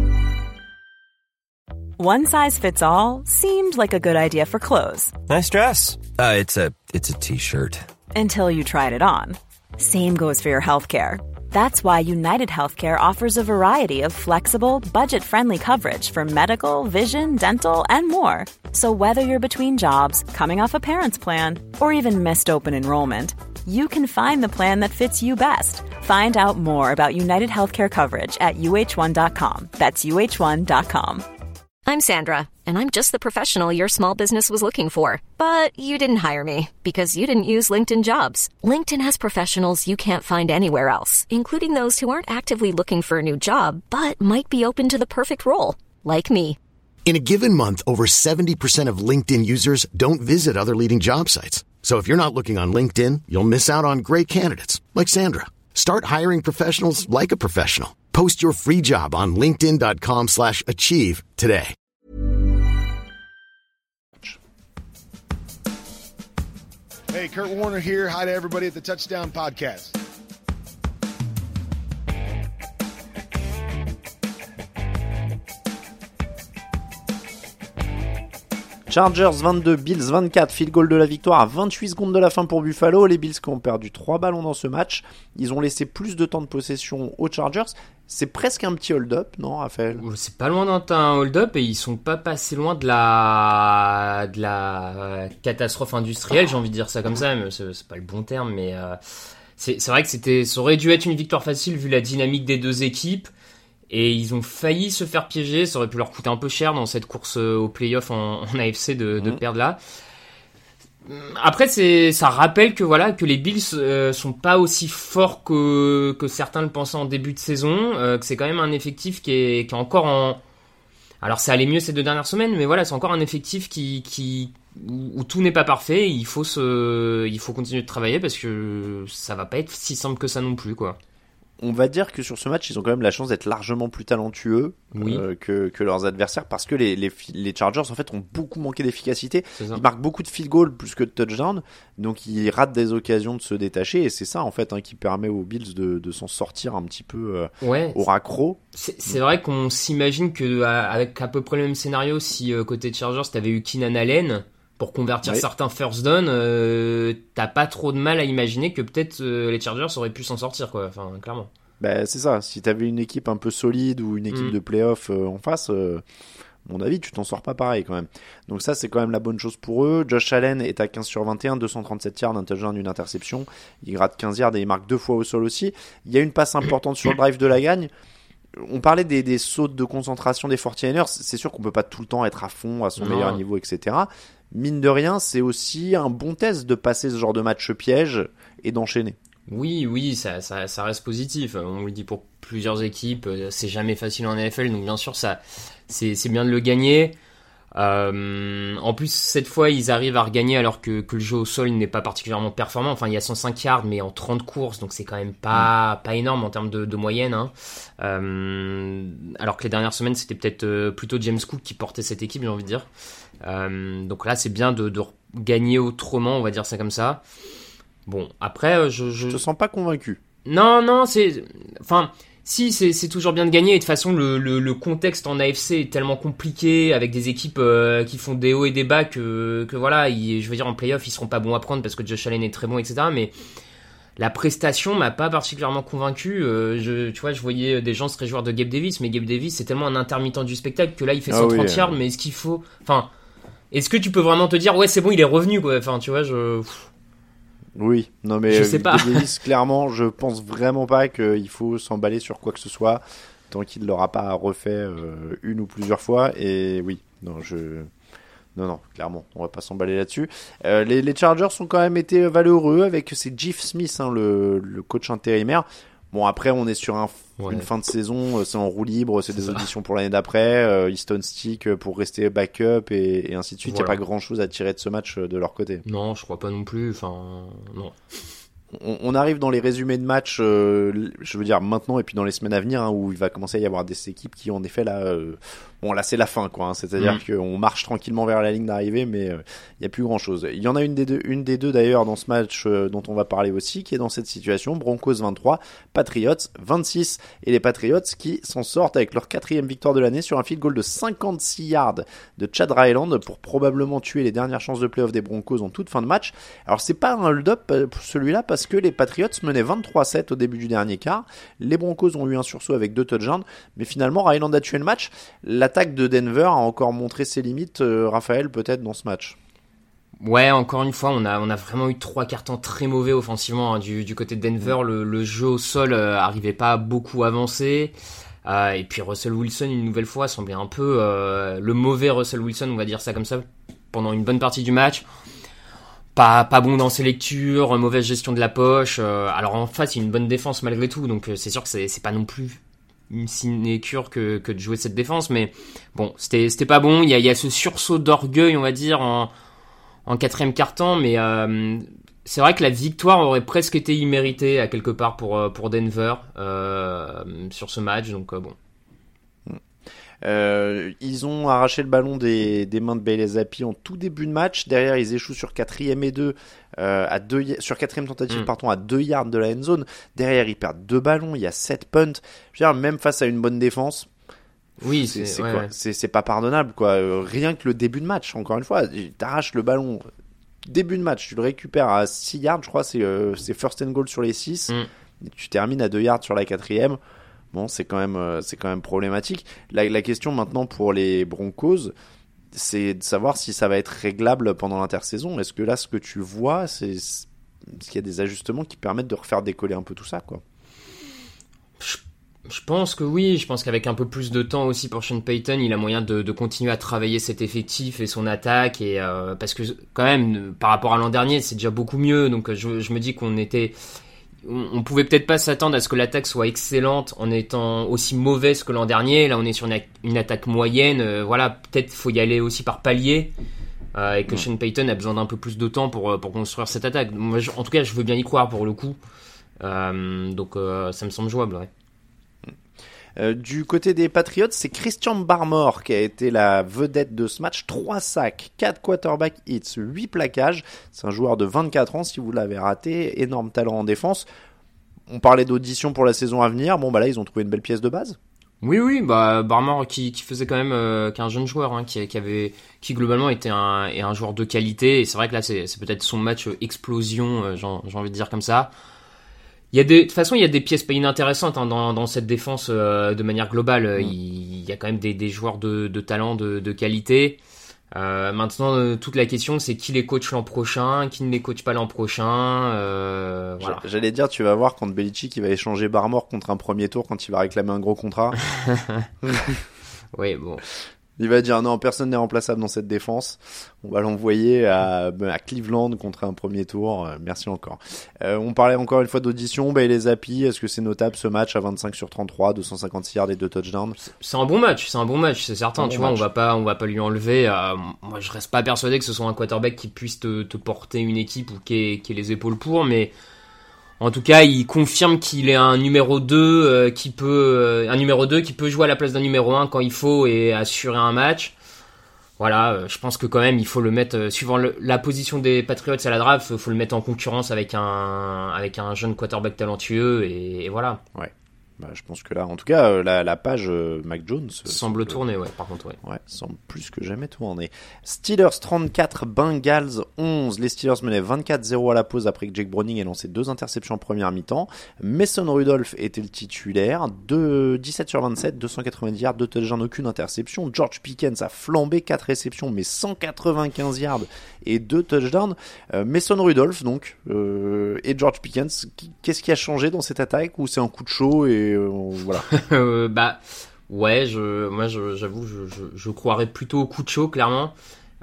One size fits all seemed like a good idea for clothes. Nice dress. It's a t-shirt. Until you tried it on. Same goes for your healthcare. That's why United Healthcare offers a variety of flexible, budget-friendly coverage for medical, vision, dental, and more. So whether you're between jobs, coming off a parent's plan, or even missed open enrollment, you can find the plan that fits you best. Find out more about United Healthcare coverage at uh1.com. That's uh1.com. I'm Sandra, and I'm just the professional your small business was looking for. But you didn't hire me because you didn't use LinkedIn Jobs. LinkedIn has professionals you can't find anywhere else, including those who aren't actively looking for a new job, but might be open to the perfect role, like me. In a given month, over 70% of LinkedIn users don't visit other leading job sites. So if you're not looking on LinkedIn, you'll miss out on great candidates like Sandra. Start hiring professionals like a professional. Post your free job on linkedin.com/achieve today. Hey, Kurt Warner here. Hi to everybody at the Touchdown Podcast. Chargers 22, Bills 24, field goal de la victoire à 28 secondes de la fin pour Buffalo. Les Bills qui ont perdu 3 ballons dans ce match. Ils ont laissé plus de temps de possession aux Chargers. C'est presque un petit hold-up, non, Raphaël ? C'est pas loin d'être un hold-up et ils sont pas passés loin de la catastrophe industrielle, j'ai envie de dire ça comme ça, mais c'est pas le bon terme, mais c'est vrai que ça aurait dû être une victoire facile vu la dynamique des deux équipes. Et ils ont failli se faire piéger, ça aurait pu leur coûter un peu cher dans cette course au play-off en AFC de perdre là. Après, ça rappelle que les Bills sont pas aussi forts que certains le pensaient en début de saison, que c'est quand même un effectif qui est encore en... Alors ça allait mieux ces 2 dernières semaines, mais voilà, c'est encore un effectif où tout n'est pas parfait, il faut continuer de travailler parce que ça va pas être si simple que ça non plus, quoi. On va dire que sur ce match, ils ont quand même la chance d'être largement plus talentueux que leurs adversaires parce que les Chargers en fait ont beaucoup manqué d'efficacité. Ils marquent beaucoup de field goals plus que de touchdowns, donc ils ratent des occasions de se détacher et c'est ça en fait qui permet aux Bills de s'en sortir un petit peu au raccro. C'est vrai qu'on s'imagine que avec à peu près le même scénario, si côté Chargers t'avais eu Keenan Allen pour convertir certains first down, t'as pas trop de mal à imaginer que peut-être les Chargers auraient pu s'en sortir, quoi. Enfin, clairement. Bah, c'est ça. Si t'avais une équipe un peu solide ou une équipe de playoff en face, à mon avis, tu t'en sors pas pareil quand même. Donc ça, c'est quand même la bonne chose pour eux. Josh Allen est à 15 sur 21, 237 yards, un touchdown, une interception. Il gratte 15 yards et il marque 2 fois au sol aussi. Il y a une passe importante sur le drive de la gagne. On parlait des sautes de concentration des 49ers. C'est sûr qu'on peut pas tout le temps être à fond, à son meilleur niveau, etc. Mine de rien, c'est aussi un bon test de passer ce genre de match piège et d'enchaîner. Oui, ça reste positif. On le dit pour plusieurs équipes, c'est jamais facile en NFL, donc bien sûr, c'est bien de le gagner. En plus, cette fois, ils arrivent à regagner alors que le jeu au sol n'est pas particulièrement performant. Enfin, il y a 105 yards, mais en 30 courses, donc c'est quand même pas énorme en termes de moyenne. Hein. Alors que les dernières semaines, c'était peut-être plutôt James Cook qui portait cette équipe, j'ai envie de dire. Donc là, c'est bien de gagner autrement, on va dire ça comme ça. Bon, après, je te sens pas convaincu. Non, Si, c'est toujours bien de gagner. Et de toute façon, le contexte en AFC est tellement compliqué avec des équipes qui font des hauts et des bas que voilà, je veux dire, en playoff, ils seront pas bons à prendre parce que Josh Allen est très bon, etc. Mais la prestation m'a pas particulièrement convaincu. Tu vois, je voyais des gens se réjouir de Gabe Davis, mais Gabe Davis, c'est tellement un intermittent du spectacle que là, il fait 130 yards, mais est-ce qu'il faut... Enfin, est-ce que tu peux vraiment te dire, ouais, c'est bon, il est revenu, quoi. Enfin, tu vois, Oui, non mais je sais pas. Davis, clairement, je pense vraiment pas qu'il faut s'emballer sur quoi que ce soit tant qu'il l'aura pas refait une ou plusieurs fois. Et oui, non, Non, clairement, on va pas s'emballer là-dessus. Les Chargers ont quand même été valeureux avec c'est Jeff Smith, hein, le coach intérimaire. Bon, après, on est sur une fin de saison, c'est en roue libre, c'est des auditions pour l'année d'après, Easton Stick pour rester backup et ainsi de suite. Il n'y a pas grand-chose à tirer de ce match de leur côté. Non, je crois pas non plus. Enfin, non. On arrive dans les résumés de match, je veux dire maintenant et puis dans les semaines à venir, hein, où il va commencer à y avoir des équipes qui en effet là, bon là c'est la fin quoi, hein, c'est-à-dire qu'on marche tranquillement vers la ligne d'arrivée, mais il y a plus grand chose. Il y en a une des deux d'ailleurs dans ce match dont on va parler aussi, qui est dans cette situation. Broncos 23, Patriots 26, et les Patriots qui s'en sortent avec leur 4e victoire de l'année sur un field goal de 56 yards de Chad Ryland pour probablement tuer les dernières chances de playoff des Broncos en toute fin de match. Alors c'est pas un hold-up pour celui-là parce que les Patriots menaient 23-7 au début du dernier quart. Les Broncos ont eu un sursaut avec 2 touchdowns, mais finalement Ryland a tué le match. L'attaque de Denver a encore montré ses limites, Raphaël, peut-être dans ce match. Ouais, encore une fois, on a vraiment eu 3 quarts-temps très mauvais offensivement, hein, du côté de Denver. Le jeu au sol arrivait pas à beaucoup avancer. Et puis Russell Wilson, une nouvelle fois, semblait un peu le mauvais Russell Wilson, on va dire ça comme ça, pendant une bonne partie du match. Pas bon dans ses lectures, mauvaise gestion de la poche. Alors en face, il y a une bonne défense malgré tout, donc c'est sûr que c'est pas non plus une sinécure que de jouer cette défense, mais bon, c'était pas bon. Il y a ce sursaut d'orgueil, on va dire, en 4e quart-temps, mais c'est vrai que la victoire aurait presque été imméritée à quelque part pour Denver sur ce match, donc bon. Ils ont arraché le ballon des mains de Bailey Zappi en tout début de match. Derrière, ils échouent sur 4e et 2 sur 4e tentative à 2 yards de la end zone. Derrière, ils perdent 2 ballons, il y a 7 punts. Je veux dire, même face à une bonne défense, oui, c'est pas pardonnable quoi. Rien que le début de match, encore une fois, t'arraches le ballon début de match, tu le récupères à 6 yards, je crois, c'est first and goal sur les 6. Et tu termines à 2 yards sur la 4e. Bon, c'est quand même problématique. La question maintenant pour les Broncos, c'est de savoir si ça va être réglable pendant l'intersaison. Est-ce que là, ce que tu vois, est-ce qu'il y a des ajustements qui permettent de refaire décoller un peu tout ça, quoi? Je pense que oui. Je pense qu'avec un peu plus de temps aussi pour Sean Payton, il a moyen de continuer à travailler cet effectif et son attaque. Et parce que quand même, par rapport à l'an dernier, c'est déjà beaucoup mieux. Donc je me dis on pouvait peut-être pas s'attendre à ce que l'attaque soit excellente en étant aussi mauvaise que l'an dernier. Là, on est sur une attaque moyenne. Voilà, peut-être faut y aller aussi par palier. Et que Sean Payton a besoin d'un peu plus de temps pour construire cette attaque. Moi, en tout cas, je veux bien y croire pour le coup. Donc, ça me semble jouable, ouais. Du côté des Patriots, c'est Christian Barmore qui a été la vedette de ce match. 3 sacs, 4 quarterback hits, 8 plaquages. C'est un joueur de 24 ans, si vous l'avez raté. Énorme talent en défense. On parlait d'audition pour la saison à venir. Bon, bah là, ils ont trouvé une belle pièce de base. Oui, bah Barmore qui faisait quand même qu'un jeune joueur, hein, qui globalement était un joueur de qualité. Et c'est vrai que là, c'est peut-être son match explosion, j'ai envie de dire comme ça. De toute façon, il y a des pièces pas inintéressantes, hein, dans cette défense de manière globale. Il y a quand même des joueurs de talent, de qualité. Maintenant, toute la question, c'est qui les coach l'an prochain, qui ne les coach pas l'an prochain. Voilà. J'allais dire, tu vas voir quand Belichick il va échanger Barmore contre un premier tour quand il va réclamer un gros contrat. Oui, bon. Il va dire non, personne n'est remplaçable dans cette défense. On va l'envoyer à Cleveland contre un premier tour. Merci encore. On parlait encore une fois d'audition. Les Zappi, est-ce que c'est notable ce match à 25 sur 33, 256 yards et 2 touchdowns? C'est un bon match, c'est certain. Tu vois, on va pas lui enlever. Moi, je reste pas persuadé que ce soit un quarterback qui puisse te porter une équipe ou qui ait les épaules pour, mais en tout cas, il confirme qu'il est un numéro 2 qui peut jouer à la place d'un numéro 1 quand il faut et assurer un match. Voilà, je pense que quand même il faut le mettre suivant la position des Patriots à la draft, faut le mettre en concurrence avec un jeune quarterback talentueux et voilà. Ouais. Bah, je pense que là, en tout cas, la page Mac Jones semble tourner, ouais, par contre, ouais. Ouais, semble plus que jamais tourner. Steelers 34, Bengals 11. Les Steelers menaient 24-0 à la pause après que Jake Browning ait lancé 2 interceptions en première mi-temps. Mason Rudolph était le titulaire. 17 sur 27, 290 yards, 2 touchdowns, aucune interception. George Pickens a flambé 4 réceptions, mais 195 yards et 2 touchdowns. Mason Rudolph, donc, et George Pickens, qu'est-ce qui a changé dans cette attaque, ou c'est un coup de chaud et voilà. Bah ouais, j'avoue, je croirais plutôt au coup de chaud, clairement.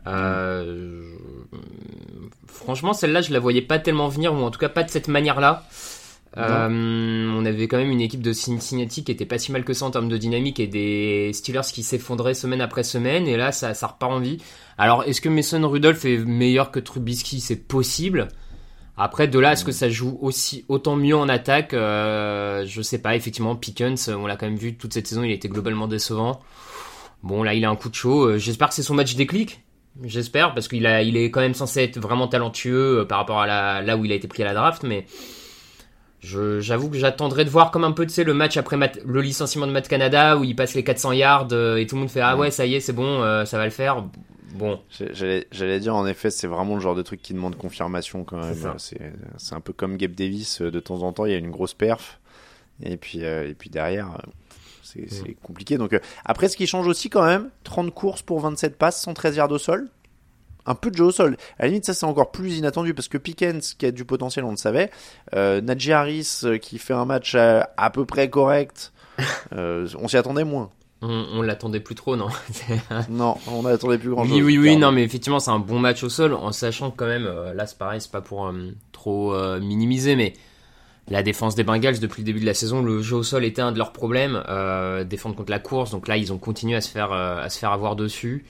Franchement, celle-là, je la voyais pas tellement venir, ou en tout cas pas de cette manière-là. On avait quand même une équipe de Cincinnati qui était pas si mal que ça en termes de dynamique et des Steelers qui s'effondraient semaine après semaine, et là ça repart en vie. Alors est-ce que Mason Rudolph est meilleur que Trubisky? C'est possible. Après de là est-ce que ça joue autant mieux en attaque, je sais pas. Effectivement Pickens, on l'a quand même vu toute cette saison, il a été globalement décevant. Bon là il a un coup de chaud, j'espère que c'est son match déclic. J'espère, parce qu'il est quand même censé être vraiment talentueux par rapport à là où il a été pris à la draft, mais j'avoue que j'attendrai de voir comme un peu, tu sais, le match après le licenciement de Matt Canada où il passe les 400 yards et tout le monde fait ah ouais ça y est c'est bon, ça va le faire. Bon, j'allais dire en effet c'est vraiment le genre de truc qui demande confirmation quand même. C'est un peu comme Gabe Davis, de temps en temps il y a une grosse perf et puis derrière c'est compliqué. Donc après ce qui change aussi quand même, 30 courses pour 27 passes, 113 yards au sol. Un peu de jeu au sol. À la limite, ça c'est encore plus inattendu parce que Pickens, qui a du potentiel, on le savait. Najee Harris, qui fait un match à peu près correct. On s'y attendait moins. On l'attendait plus trop, non? Non, on n'attendait plus grand chose. Oui, non, mais effectivement, c'est un bon match au sol, en sachant que quand même, là c'est pareil, c'est pas pour trop minimiser, mais la défense des Bengals, depuis le début de la saison, le jeu au sol était un de leurs problèmes. Défendre contre la course, donc là ils ont continué à se faire avoir dessus.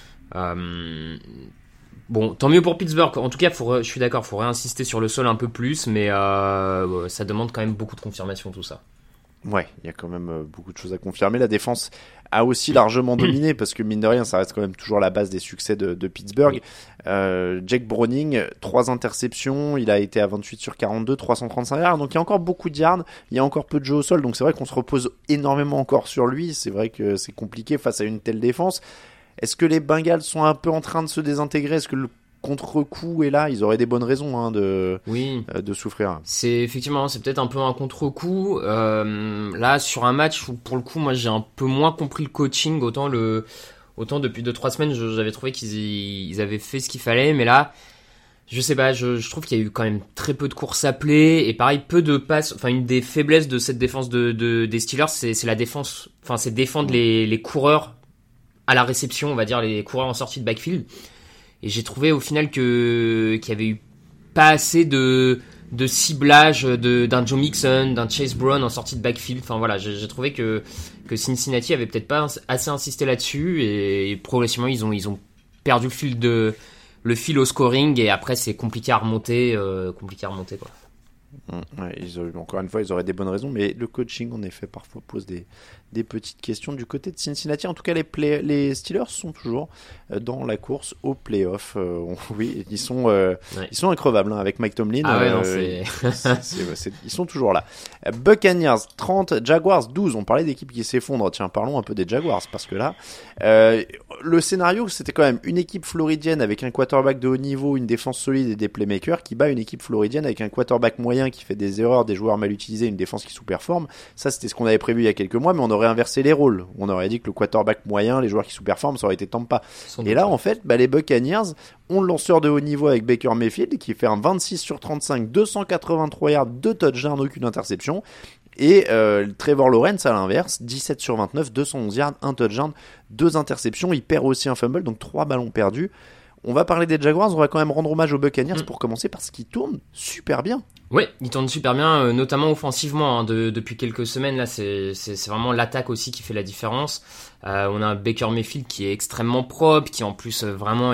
Bon, tant mieux pour Pittsburgh. En tout cas, je suis d'accord, faut réinsister sur le sol un peu plus, mais ça demande quand même beaucoup de confirmation tout ça. Ouais, il y a quand même beaucoup de choses à confirmer. La défense a aussi largement dominé parce que mine de rien, ça reste quand même toujours la base des succès de Pittsburgh. Jake Browning, 3 interceptions, il a été à 28 sur 42, 335 yards. Donc il y a encore beaucoup de yards, il y a encore peu de jeu au sol. Donc c'est vrai qu'on se repose énormément encore sur lui. C'est vrai que c'est compliqué face à une telle défense. Est-ce que les Bengals sont un peu en train de se désintégrer? Est-ce que le contre-coup est là? Ils auraient des bonnes raisons de souffrir. C'est peut-être un peu un contre-coup. Là, sur un match où, pour le coup, moi, j'ai un peu moins compris le coaching. Autant depuis 2-3 semaines, j'avais trouvé qu'ils avaient fait ce qu'il fallait. Mais là, je sais pas, je trouve qu'il y a eu quand même très peu de courses appelées. Et pareil, peu de passes. Enfin, une des faiblesses de cette défense des Steelers, c'est la défense. Enfin, c'est défendre les coureurs à la réception, on va dire, les coureurs en sortie de backfield. Et j'ai trouvé au final qu'il y avait eu pas assez de ciblage d'un Joe Mixon, d'un Chase Brown en sortie de backfield. Enfin voilà, j'ai trouvé que Cincinnati avait peut-être pas assez insisté là-dessus et progressivement ils ont perdu le fil au scoring et après c'est compliqué à remonter quoi. Ouais, encore une fois, ils auraient des bonnes raisons, mais le coaching, en effet, parfois pose des petites questions du côté de Cincinnati. En tout cas, les Steelers sont toujours dans la course aux playoffs. Oui, ils sont increvables avec Mike Tomlin. Ils sont toujours là. Buccaneers 30, Jaguars 12. On parlait d'équipes qui s'effondrent. Tiens, parlons un peu des Jaguars parce que là, le scénario, c'était quand même une équipe floridienne avec un quarterback de haut niveau, une défense solide et des playmakers qui bat une équipe floridienne avec un quarterback moyen qui fait des erreurs, des joueurs mal utilisés, une défense qui sous-performe. Ça, c'était ce qu'on avait prévu il y a quelques mois, mais on aurait inversé les rôles. On aurait dit que le quarterback moyen, les joueurs qui sous-performent, ça aurait été Tampa. Et là, en fait, les Buccaneers ont le lanceur de haut niveau avec Baker Mayfield qui fait un 26 sur 35, 283 yards, 2 touchdowns, aucune interception. Et Trevor Lawrence à l'inverse, 17 sur 29, 211 yards, 1 touchdown, 2 interceptions. Il perd aussi un fumble, donc 3 ballons perdus. On va parler des Jaguars, on va quand même rendre hommage aux Buccaneers pour commencer parce qu'ils tournent super bien. Ouais, ils tournent super bien, notamment offensivement. Depuis quelques semaines, là, c'est vraiment l'attaque aussi qui fait la différence. On a un Baker Mayfield qui est extrêmement propre, qui en plus vraiment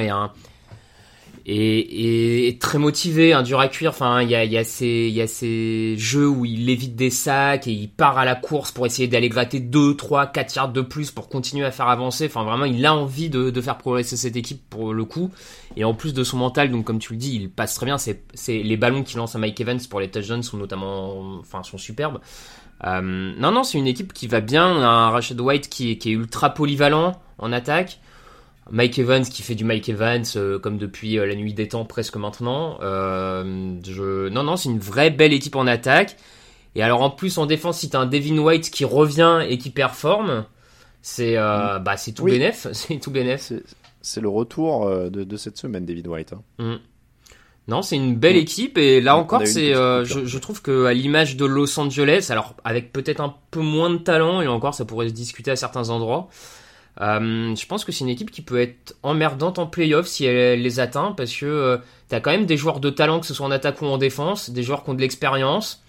est très motivé, dur à cuire. Enfin, il y a ces jeux où il évite des sacs et il part à la course pour essayer d'aller gratter 2, 3, 4 yards de plus pour continuer à faire avancer. Enfin, vraiment, il a envie de faire progresser cette équipe pour le coup. Et en plus de son mental, donc comme tu le dis, il passe très bien. C'est les ballons qu'il lance à Mike Evans pour les touchdowns sont superbes. Non, c'est une équipe qui va bien. On a un Rashad White qui est ultra polyvalent en attaque. Mike Evans qui fait du Mike Evans comme depuis la nuit des temps presque maintenant. Non, c'est une vraie belle équipe en attaque. Et alors en plus en défense, si t'as un Devin White qui revient et qui performe, c'est tout bénef. C'est tout bénef. C'est le retour de cette semaine, Devin White. Non, c'est une belle équipe et là encore, je trouve que à l'image de Los Angeles, alors avec peut-être un peu moins de talent et encore ça pourrait se discuter à certains endroits. Je pense que c'est une équipe qui peut être emmerdante en play-off si elle les atteint, parce que t'as quand même des joueurs de talent, que ce soit en attaque ou en défense, des joueurs qui ont de l'expérience,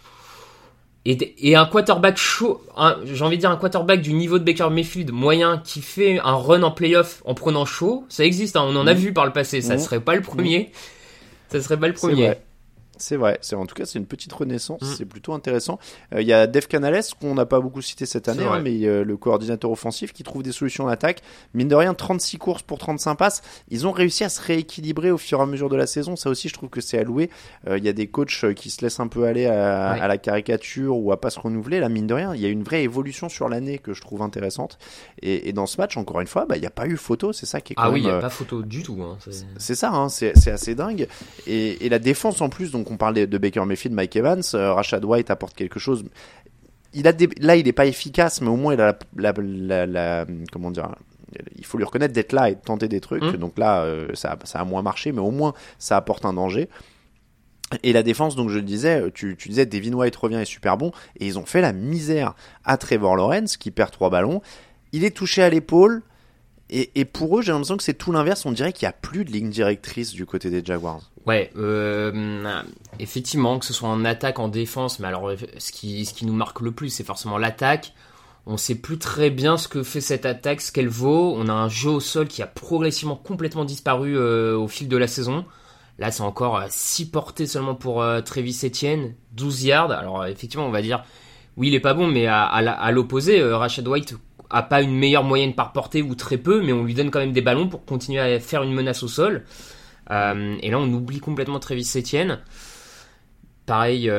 et un quarterback chaud, j'ai envie de dire un quarterback du niveau de Baker Mayfield moyen qui fait un run en play-off en prenant chaud, ça existe, hein, on en a vu par le passé, ça serait pas le premier. Ça serait pas le premier. C'est vrai. En tout cas, c'est une petite renaissance. C'est plutôt intéressant. Il y a Dave Canales, qu'on n'a pas beaucoup cité cette année, mais le coordinateur offensif qui trouve des solutions en attaque. Mine de rien, 36 courses pour 35 passes. Ils ont réussi à se rééquilibrer au fur et à mesure de la saison. Ça aussi, je trouve que c'est à louer. Il y a des coachs qui se laissent un peu aller à la caricature ou à pas se renouveler. Là, mine de rien, il y a une vraie évolution sur l'année que je trouve intéressante. Et dans ce match, encore une fois, il n'y a pas eu photo. C'est ça qui est quand même... il n'y a pas photo du tout. Hein. C'est ça, hein, c'est assez dingue. Et la défense en plus, donc on parlait de Baker Mayfield, Mike Evans, Rachaad White apporte quelque chose. Là, il n'est pas efficace, mais au moins il a la comment dire, il faut lui reconnaître d'être là et de tenter des trucs. Donc là, ça a moins marché, mais au moins ça apporte un danger. Et la défense, donc je le disais, tu disais Devin White revient est super bon, et ils ont fait la misère à Trevor Lawrence qui perd 3 ballons. Il est touché à l'épaule. Et pour eux, j'ai l'impression que c'est tout l'inverse. On dirait qu'il n'y a plus de ligne directrice du côté des Jaguars. Ouais, effectivement, que ce soit en attaque, en défense, mais alors ce qui nous marque le plus, c'est forcément l'attaque. On sait plus très bien ce que fait cette attaque, ce qu'elle vaut. On a un jeu au sol qui a progressivement complètement disparu au fil de la saison. Là, c'est encore 6 portées seulement pour Travis Etienne, 12 yards. Alors effectivement, on va dire, oui, il est pas bon, mais à l'opposé, Rachaad White a pas une meilleure moyenne par portée ou très peu, mais on lui donne quand même des ballons pour continuer à faire une menace au sol. Et là, on oublie complètement Travis Etienne. Pareil,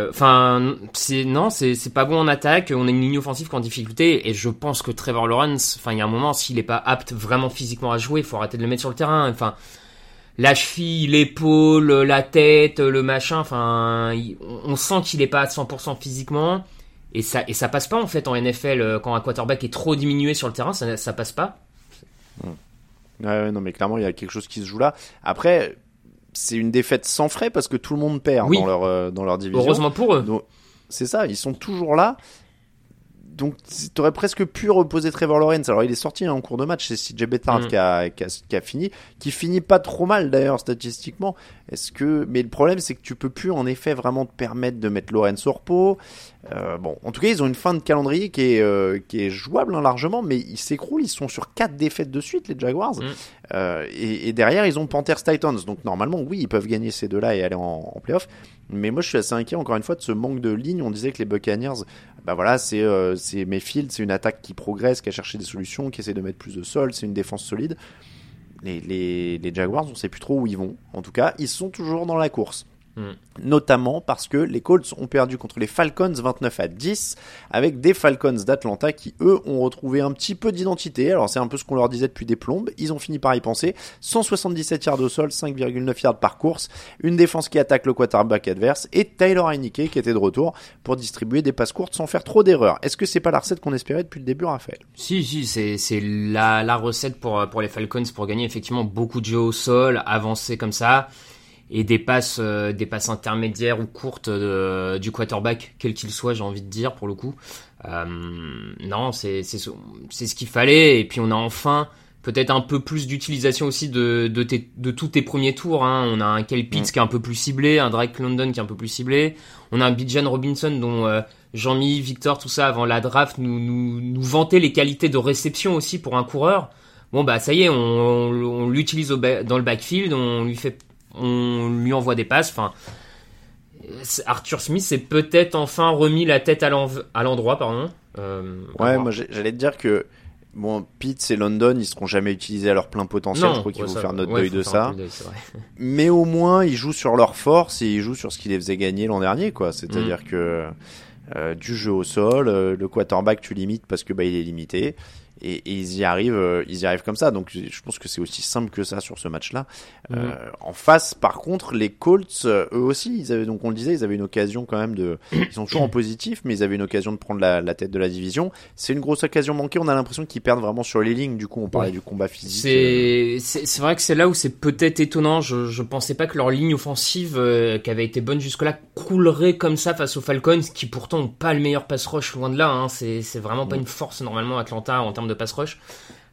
c'est pas bon en attaque. On a une ligne offensive qui est en difficulté, et je pense que Trevor Lawrence, il y a un moment, s'il est pas apte vraiment physiquement à jouer, il faut arrêter de le mettre sur le terrain. La cheville, l'épaule, la tête, le machin. On sent qu'il est pas à 100% physiquement. Et ça passe pas en fait en NFL quand un quarterback est trop diminué sur le terrain, ça passe pas. Non, mais clairement il y a quelque chose qui se joue là. Après, c'est une défaite sans frais parce que tout le monde perd dans leur division. Heureusement pour eux. Donc, c'est ça, ils sont toujours là. Donc t'aurais presque pu reposer Trevor Lawrence. Alors il est sorti en cours de match, c'est CJ Beathard qui a fini, qui finit pas trop mal d'ailleurs statistiquement. Mais le problème c'est que tu peux plus en effet vraiment te permettre de mettre Lawrence au repos. En tout cas ils ont une fin de calendrier qui est jouable largement, mais ils s'écroulent. Ils sont sur 4 défaites de suite les Jaguars. Et derrière ils ont Panthers Titans. Donc normalement oui ils peuvent gagner ces deux-là et aller en playoff. Mais moi je suis assez inquiet encore une fois de ce manque de ligne. On disait que les Buccaneers, c'est Mayfield, c'est une attaque qui progresse, qui a cherché des solutions, qui essaie de mettre plus de sol, c'est une défense solide. Les Jaguars, on sait plus trop où ils vont. En tout cas, ils sont toujours dans la course. Notamment parce que les Colts ont perdu contre les Falcons 29-10 avec des Falcons d'Atlanta qui eux ont retrouvé un petit peu d'identité. Alors c'est un peu ce qu'on leur disait depuis des plombes, ils ont fini par y penser. 177 yards au sol, 5,9 yards par course, une défense qui attaque le quarterback adverse et Taylor Heinicke qui était de retour pour distribuer des passes courtes sans faire trop d'erreurs. Est-ce que c'est pas la recette qu'on espérait depuis le début, Raphaël? Si, c'est la recette pour les Falcons pour gagner, effectivement beaucoup de jeux au sol, avancer comme ça. Et des passes intermédiaires ou courtes du quarterback, quel qu'il soit, j'ai envie de dire, pour le coup. Non, c'est ce qu'il fallait. Et puis on a enfin peut-être un peu plus d'utilisation aussi de tous tes premiers tours. Hein. On a un Kyle Pitts qui est un peu plus ciblé, un Drake London qui est un peu plus ciblé. On a un Bijan Robinson dont Jean-Mi, Victor, tout ça, avant la draft, nous vantait les qualités de réception aussi pour un coureur. Bon, ça y est, on l'utilise dans le backfield, on lui envoie des passes. Arthur Smith s'est peut-être enfin remis la tête à l'endroit, pardon. Moi j'allais te dire que Pitts et London ils seront jamais utilisés à leur plein potentiel. Je crois qu'il faut faire notre deuil de ça. Mais au moins ils jouent sur leur force et ils jouent sur ce qui les faisait gagner l'an dernier, quoi. C'est-à-dire que du jeu au sol, le quarterback tu limites parce que il est limité. Et ils y arrivent comme ça. Donc je pense que c'est aussi simple que ça sur ce match-là. En face, par contre, les Colts, eux aussi, donc on le disait, ils avaient une occasion quand même ils sont toujours en positif, mais ils avaient une occasion de prendre la tête de la division. C'est une grosse occasion manquée. On a l'impression qu'ils perdent vraiment sur les lignes. Du coup, on parlait du combat physique. C'est vrai que c'est là où c'est peut-être étonnant. Je pensais pas que leur ligne offensive, qui avait été bonne jusque-là, coulerait comme ça face aux Falcons, qui pourtant ont pas le meilleur pass rush, loin de là. Hein. C'est vraiment pas une force normalement Atlanta en termes de pass rush.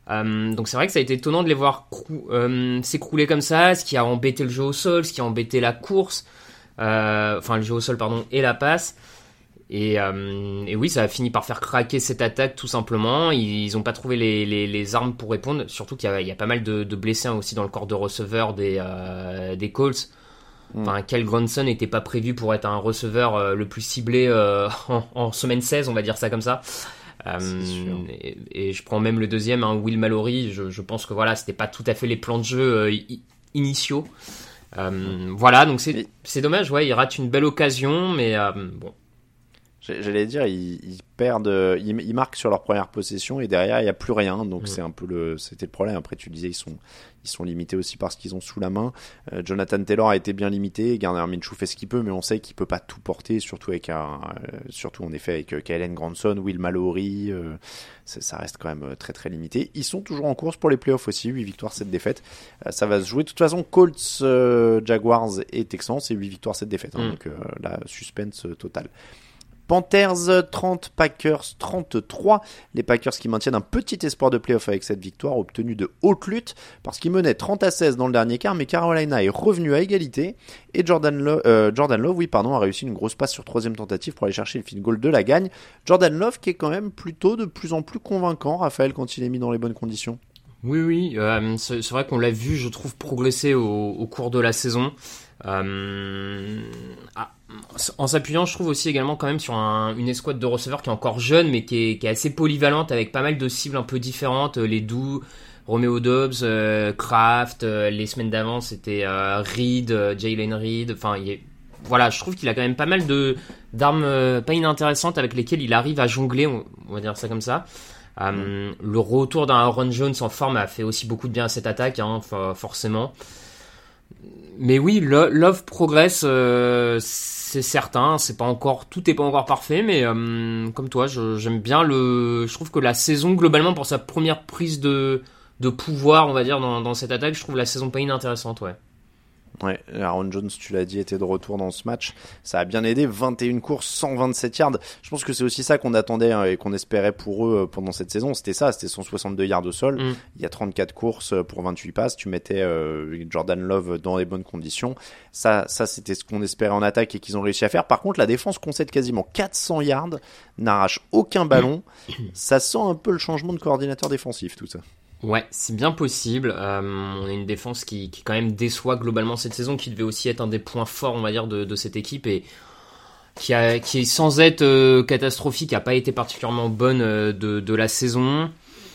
Donc c'est vrai que ça a été étonnant de les voir s'écrouler comme ça, ce qui a embêté le jeu au sol, ce qui a embêté la course, le jeu au sol pardon, et la passe. Et oui, ça a fini par faire craquer cette attaque tout simplement. Ils ont pas trouvé les armes pour répondre, surtout qu'il y a pas mal de blessés aussi dans le corps de receveur des Colts. Enfin, Kyle Gronson n'était pas prévu pour être un receveur le plus ciblé en semaine 16, on va dire ça comme ça. Et je prends même le deuxième, Will Mallory. Je pense que voilà, c'était pas tout à fait les plans de jeu initiaux. Voilà, donc c'est dommage. Ouais, ils ratent une belle occasion, mais bon. J'allais dire, ils perdent, ils marquent sur leur première possession et derrière il n'y a plus rien, donc c'est un peu c'était le problème. Après tu disais ils sont limités aussi par ce qu'ils ont sous la main. Jonathan Taylor a été bien limité, Gardner Minshew fait ce qu'il peut, mais on sait qu'il peut pas tout porter, surtout en effet avec Kalen Granson, Will Mallory, ça reste quand même très très limité. Ils sont toujours en course pour les playoffs aussi, 8 victoires 7 défaites. Ça va se jouer de toute façon Colts, Jaguars et Texans, c'est 8 victoires 7 défaites, donc là suspense total. Panthers 30, Packers 33. Les Packers qui maintiennent un petit espoir de playoff avec cette victoire obtenue de haute lutte parce qu'ils menaient 30-16 dans le dernier quart, mais Carolina est revenu à égalité et Jordan Love a réussi une grosse passe sur troisième tentative pour aller chercher le field goal de la gagne. Jordan Love qui est quand même plutôt de plus en plus convaincant, Raphaël, quand il est mis dans les bonnes conditions. Oui, c'est vrai qu'on l'a vu, je trouve, progresser au cours de la saison. En s'appuyant, je trouve aussi également quand même sur une escouade de receveurs qui est encore jeune mais qui est assez polyvalente avec pas mal de cibles un peu différentes. Les Doux, Romeo Doubs, Kraft, les semaines d'avant c'était Reed, Jalen Reed. Enfin, voilà, je trouve qu'il a quand même pas mal d'armes pas inintéressantes avec lesquelles il arrive à jongler, on va dire ça comme ça. Le retour d'un Aaron Jones en forme a fait aussi beaucoup de bien à cette attaque, forcément. Mais oui, Love progresse, c'est certain. Tout est pas encore parfait, mais comme toi, j'aime bien je trouve que la saison globalement pour sa première prise de pouvoir, on va dire dans cette attaque, je trouve la saison pas inintéressante, ouais. Ouais, Aaron Jones, tu l'as dit, était de retour dans ce match. Ça a bien aidé, 21 courses, 127 yards. Je pense que c'est aussi ça qu'on attendait et qu'on espérait pour eux pendant cette saison. C'était 162 yards au sol. Il y a 34 courses pour 28 passes. Tu mettais Jordan Love dans les bonnes conditions. Ça c'était ce qu'on espérait en attaque et qu'ils ont réussi à faire. Par contre, la défense concède quasiment 400 yards, n'arrache aucun ballon. Ça sent un peu le changement de coordinateur défensif, tout ça. Ouais, c'est bien possible. On a une défense qui quand même déçoit globalement cette saison, qui devait aussi être un des points forts, on va dire, de cette équipe et qui est sans être catastrophique, a pas été particulièrement bonne de la saison.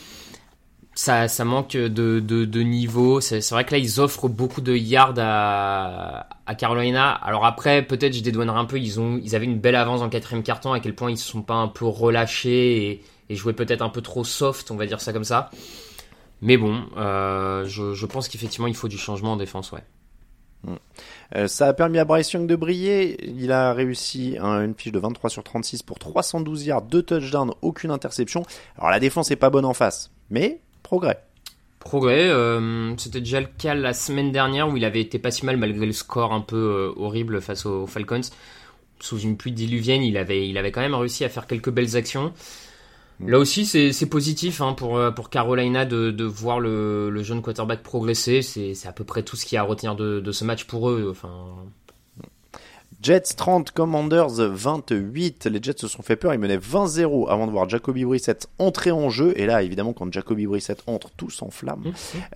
Ça manque de niveau. C'est vrai que là ils offrent beaucoup de yards à Carolina. Alors après, peut-être je dédouanerai un peu. Ils avaient une belle avance dans le quatrième quart-temps. À quel point ils se sont pas un peu relâchés et jouaient peut-être un peu trop soft, on va dire ça comme ça. Mais bon, je pense qu'effectivement il faut du changement en défense, ouais. Ça a permis à Bryce Young de briller. Il a réussi une fiche de 23 sur 36 pour 312 yards, 2 touchdowns, aucune interception. Alors la défense est pas bonne en face, mais progrès. C'était déjà le cas la semaine dernière où il avait été pas si mal malgré le score un peu horrible face aux Falcons. Sous une pluie diluvienne, il avait quand même réussi à faire quelques belles actions. Là aussi, c'est positif pour Carolina de voir le jeune quarterback progresser. C'est à peu près tout ce qu'il y a à retenir de ce match pour eux. Enfin... Jets 30, Commanders 28. Les Jets se sont fait peur, ils menaient 20-0 avant de voir Jacoby Brissett entrer en jeu. Et là, évidemment, quand Jacoby Brissett entre, tout s'enflamme.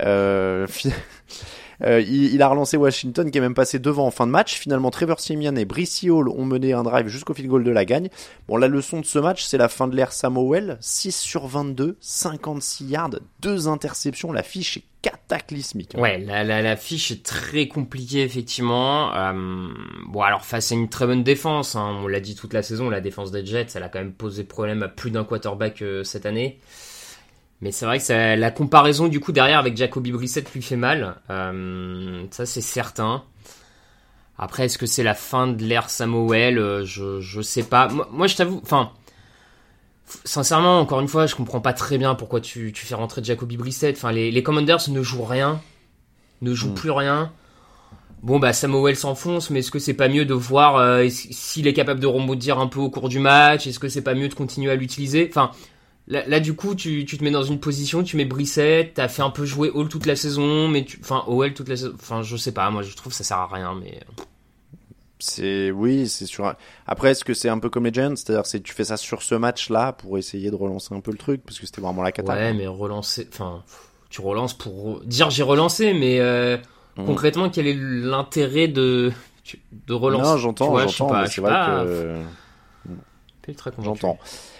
Il a relancé Washington qui est même passé devant en fin de match. Finalement, Trevor Siemian et Brissie Hall ont mené un drive jusqu'au field goal de la gagne. Bon, la leçon de ce match, c'est la fin de l'ère Samuel. 6 sur 22, 56 yards, 2 interceptions. La fiche est cataclysmique. Ouais, la fiche est très compliquée, effectivement. Bon, alors, face à une très bonne défense, on l'a dit toute la saison, la défense des Jets, elle a quand même posé problème à plus d'un quarterback cette année. Mais c'est vrai que la comparaison du coup derrière avec Jacoby Brissett lui fait mal. Ça c'est certain. Après, est-ce que c'est la fin de l'ère Samuel ? Je sais pas. Moi je t'avoue, sincèrement, encore une fois, je comprends pas très bien pourquoi tu fais rentrer Jacoby Brissett. Les Commanders ne jouent rien. Ne jouent plus rien. Bon, Samuel s'enfonce, mais est-ce que c'est pas mieux de voir s'il est capable de rebondir un peu au cours du match ? Est-ce que c'est pas mieux de continuer à l'utiliser ? Là, du coup, tu te mets dans une position, tu mets Brissett, t'as fait un peu jouer Hall toute la saison, mais OL toute la saison. Enfin, je sais pas, moi je trouve que ça sert à rien, mais. C'est sûr. Après, est-ce que c'est un peu comme les Giants, c'est-à-dire que tu fais ça sur ce match-là pour essayer de relancer un peu le truc, parce que c'était vraiment la cata. Ouais, mais relancer, enfin, tu relances pour dire j'ai relancé, mais concrètement, quel est l'intérêt de relancer? Non, j'entends, mais c'est vrai que. Très j'entends.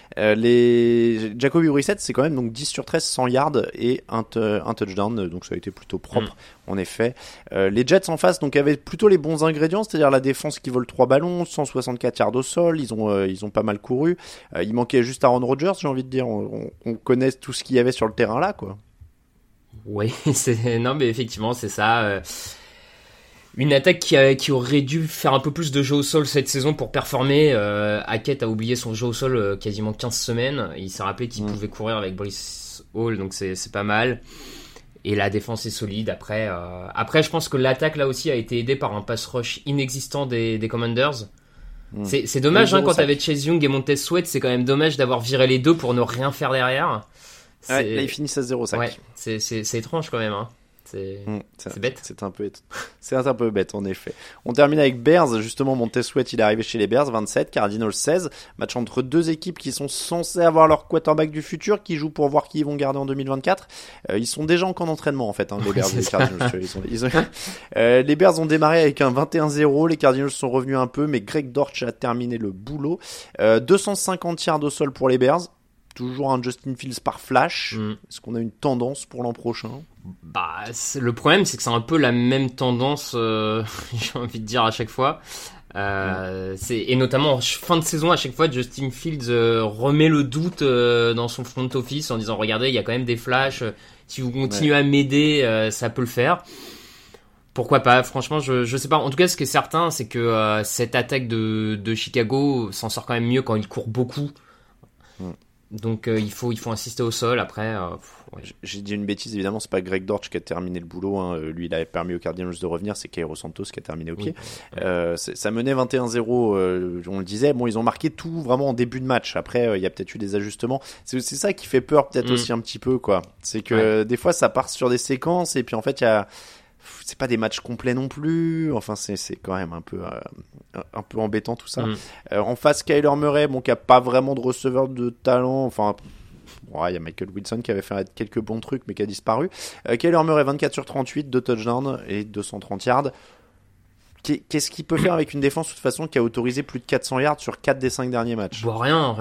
Les Jacoby Brissett, c'est quand même donc 10 sur 13, 100 yards et un touchdown, donc ça a été plutôt propre en effet. Les Jets en face donc avaient plutôt les bons ingrédients, c'est-à-dire la défense qui vole 3 ballons, 164 yards au sol, ils ont pas mal couru. Il manquait juste Aaron Rodgers, j'ai envie de dire, on connaît tout ce qu'il y avait sur le terrain là, quoi. Oui, non mais effectivement c'est ça. Une attaque qui aurait dû faire un peu plus de jeu au sol cette saison pour performer. Hackett a oublié son jeu au sol quasiment 15 semaines. Il s'est rappelé qu'il pouvait courir avec Breece Hall, donc c'est pas mal. Et la défense est solide. Après, je pense que l'attaque là aussi a été aidée par un pass rush inexistant des Commanders. C'est dommage quand t'avais Chase Young et Montez Sweat, c'est quand même dommage d'avoir viré les deux pour ne rien faire derrière. Ouais, là ils finissent à 0-5. Ouais, c'est étrange quand même. Hein. C'est bête. C'est un peu bête en effet. On termine avec Bears, justement Montez Sweat il est arrivé chez les Bears, 27, Cardinals 16, match entre deux équipes qui sont censées avoir leur quarterback du futur, qui jouent pour voir qui ils vont garder en 2024. Ils sont déjà en camp d'entraînement en fait, les Bears et les Cardinals. Les Bears ont démarré avec un 21-0, les Cardinals sont revenus un peu, mais Greg Dortch a terminé le boulot. 250 yards au sol pour les Bears. Toujours un Justin Fields par flash. Est-ce qu'on a une tendance pour l'an prochain? Le problème, c'est que c'est un peu la même tendance, j'ai envie de dire à chaque fois. Et notamment en fin de saison, à chaque fois, Justin Fields remet le doute dans son front office en disant regardez, il y a quand même des flashs. Si vous continuez à m'aider, ça peut le faire. Pourquoi pas? Franchement, je sais pas. En tout cas, ce qui est certain, c'est que cette attaque de Chicago s'en sort quand même mieux quand il court beaucoup. Donc il faut insister au sol. Après j'ai dit une bêtise, évidemment c'est pas Greg Dortch qui a terminé le boulot, lui il avait permis aux Cardinals de revenir, c'est Cairo Santos qui a terminé au pied. Ça menait 21-0, on le disait, bon ils ont marqué tout vraiment en début de match, après il y a peut-être eu des ajustements, c'est ça qui fait peur peut-être aussi un petit peu, quoi. C'est que des fois ça part sur des séquences et puis en fait c'est pas des matchs complets non plus, enfin c'est quand même un peu embêtant tout ça. En face, Kyler Murray, qui a pas vraiment de receveur de talent, enfin il y a Michael Wilson qui avait fait quelques bons trucs mais qui a disparu. Kyler Murray 24 sur 38, 2 touchdowns et 230 yards. Qu'est-ce qu'il peut faire avec une défense de toute façon qui a autorisé plus de 400 yards sur 4 des 5 derniers matchs? Rien.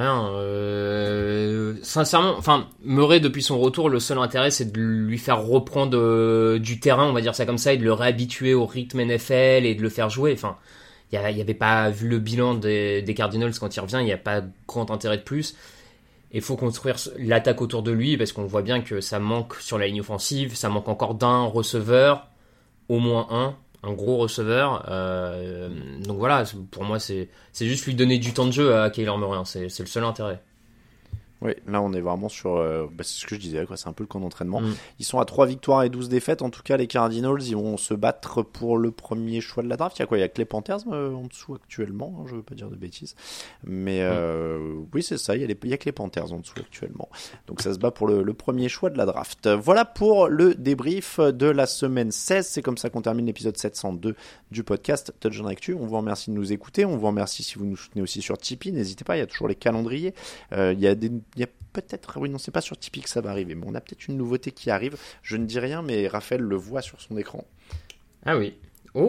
Sincèrement, Murray depuis son retour, le seul intérêt c'est de lui faire reprendre du terrain, on va dire ça comme ça, et de le réhabituer au rythme NFL et de le faire jouer. Enfin, il y avait pas, vu le bilan des Cardinals quand il revient, il y a pas grand intérêt de plus. Il faut construire l'attaque autour de lui parce qu'on voit bien que ça manque sur la ligne offensive, ça manque encore d'un receveur, au moins un gros receveur. Donc voilà, pour moi c'est juste lui donner du temps de jeu à Kyler Murray, c'est le seul intérêt. Oui, là on est vraiment sur c'est ce que je disais, quoi. C'est un peu le camp d'entraînement. Ils sont à 3 victoires et 12 défaites. En tout cas, les Cardinals, ils vont se battre pour le premier choix de la draft. Il y a quoi? Il y a que les Panthers en dessous actuellement, je veux pas dire de bêtises. Mais oui, c'est ça, il y a que les Panthers en dessous actuellement. Donc ça se bat pour le premier choix de la draft. Voilà pour le débrief de la semaine 16. C'est comme ça qu'on termine l'épisode 702 du podcast Touchdown Actu. On vous remercie de nous écouter. On vous remercie si vous nous soutenez aussi sur Tipeee. N'hésitez pas, il y a toujours les calendriers. Il y a peut-être, oui non c'est pas sur Tipeee que ça va arriver, mais on a peut-être une nouveauté qui arrive, je ne dis rien mais Raphaël le voit sur son écran. Ah oui.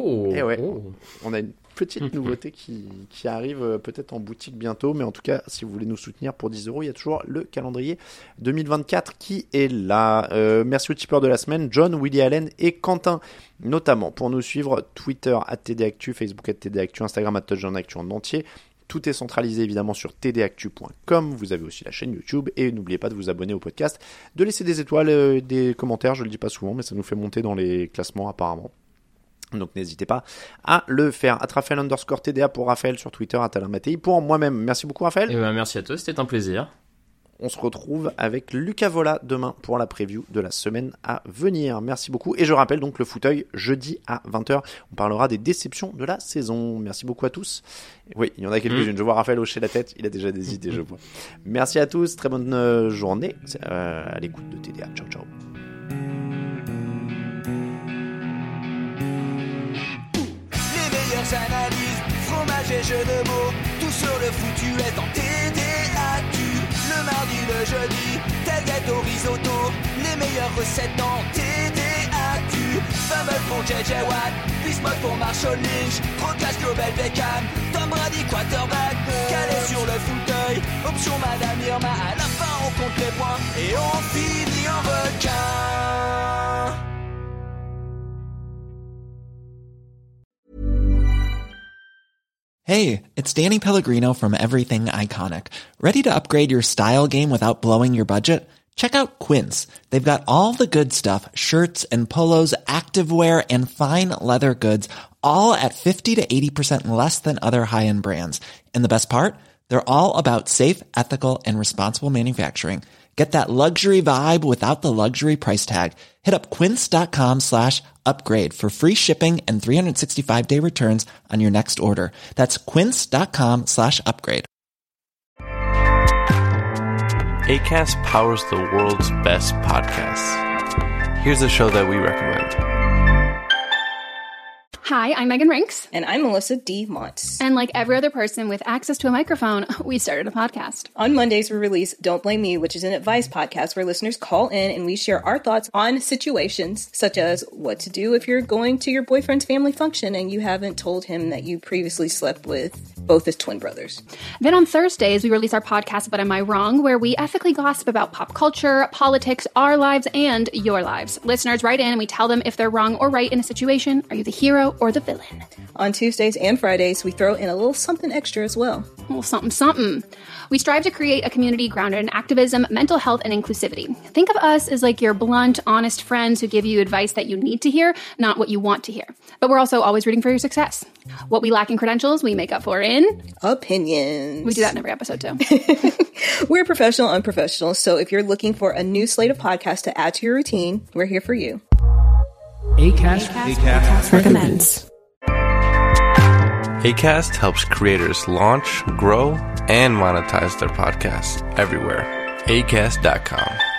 On a une petite nouveauté qui arrive peut-être en boutique bientôt, mais en tout cas si vous voulez nous soutenir pour 10€, il y a toujours le calendrier 2024 qui est là. Merci aux tipeurs de la semaine, John, Willy Allen et Quentin notamment. Pour nous suivre, Twitter @TDActu, Facebook @TDActu, Instagram @TouchdownActu en entier. Tout est centralisé évidemment sur tdactu.com. Vous avez aussi la chaîne YouTube et n'oubliez pas de vous abonner au podcast, de laisser des étoiles, des commentaires. Je le dis pas souvent, mais ça nous fait monter dans les classements apparemment. Donc n'hésitez pas à le faire. @Raphaël_TDA pour Raphaël sur Twitter, @Alain Mattei pour moi-même. Merci beaucoup Raphaël. Merci à toi, c'était un plaisir. On se retrouve avec Lucas Vola demain pour la preview de la semaine à venir. Merci beaucoup. Et je rappelle donc le fauteuil jeudi à 20h. On parlera des déceptions de la saison. Merci beaucoup à tous. Oui, il y en a quelques-unes. Je vois Raphaël hocher la tête. Il a déjà des idées, je vois. Merci à tous. Très bonne journée à l'écoute de TDA. Ciao, ciao. Analyse, fromage et jeux de mots, tout sur le foutu est en TDAQ. Le mardi, le jeudi, tailgate au risotto, les meilleures recettes en TDAQ. Fumble pour JJ Watt, Bismuth pour Marshall Lynch, Procast Global Beckham, Tom Brady quarterback, calé sur le fauteuil, option Madame Irma, à la fin on compte les points et on finit en requin. Hey, it's Danny Pellegrino from Everything Iconic. Ready to upgrade your style game without blowing your budget? Check out Quince. They've got all the good stuff, shirts and polos, activewear, and fine leather goods, all at 50 to 80% less than other high-end brands. And the best part? They're all about safe, ethical, and responsible manufacturing. Get that luxury vibe without the luxury price tag. Hit up quince.com/upgrade for free shipping and 365-day returns on your next order. That's quince.com/upgrade. Acast powers the world's best podcasts. Here's a show that we recommend. Hi, I'm Megan Rinks. And I'm Melissa D. Montz. And like every other person with access to a microphone, we started a podcast. On Mondays, we release Don't Blame Me, which is an advice podcast where listeners call in and we share our thoughts on situations such as what to do if you're going to your boyfriend's family function and you haven't told him that you previously slept with both his twin brothers. Then on Thursdays, we release our podcast, But Am I Wrong?, where we ethically gossip about pop culture, politics, our lives, and your lives. Listeners write in and we tell them if they're wrong or right in a situation. Are you the hero or the villain? On Tuesdays and Fridays, we throw in a little something extra as well. A little something, something. We strive to create a community grounded in activism, mental health, and inclusivity. Think of us as like your blunt, honest friends who give you advice that you need to hear, not what you want to hear. But we're also always rooting for your success. What we lack in credentials, we make up for in opinions. We do that in every episode too. We're professional, unprofessional. So if you're looking for a new slate of podcasts to add to your routine, we're here for you. Acast recommends. Acast helps creators launch, grow, and monetize their podcasts everywhere. Acast.com.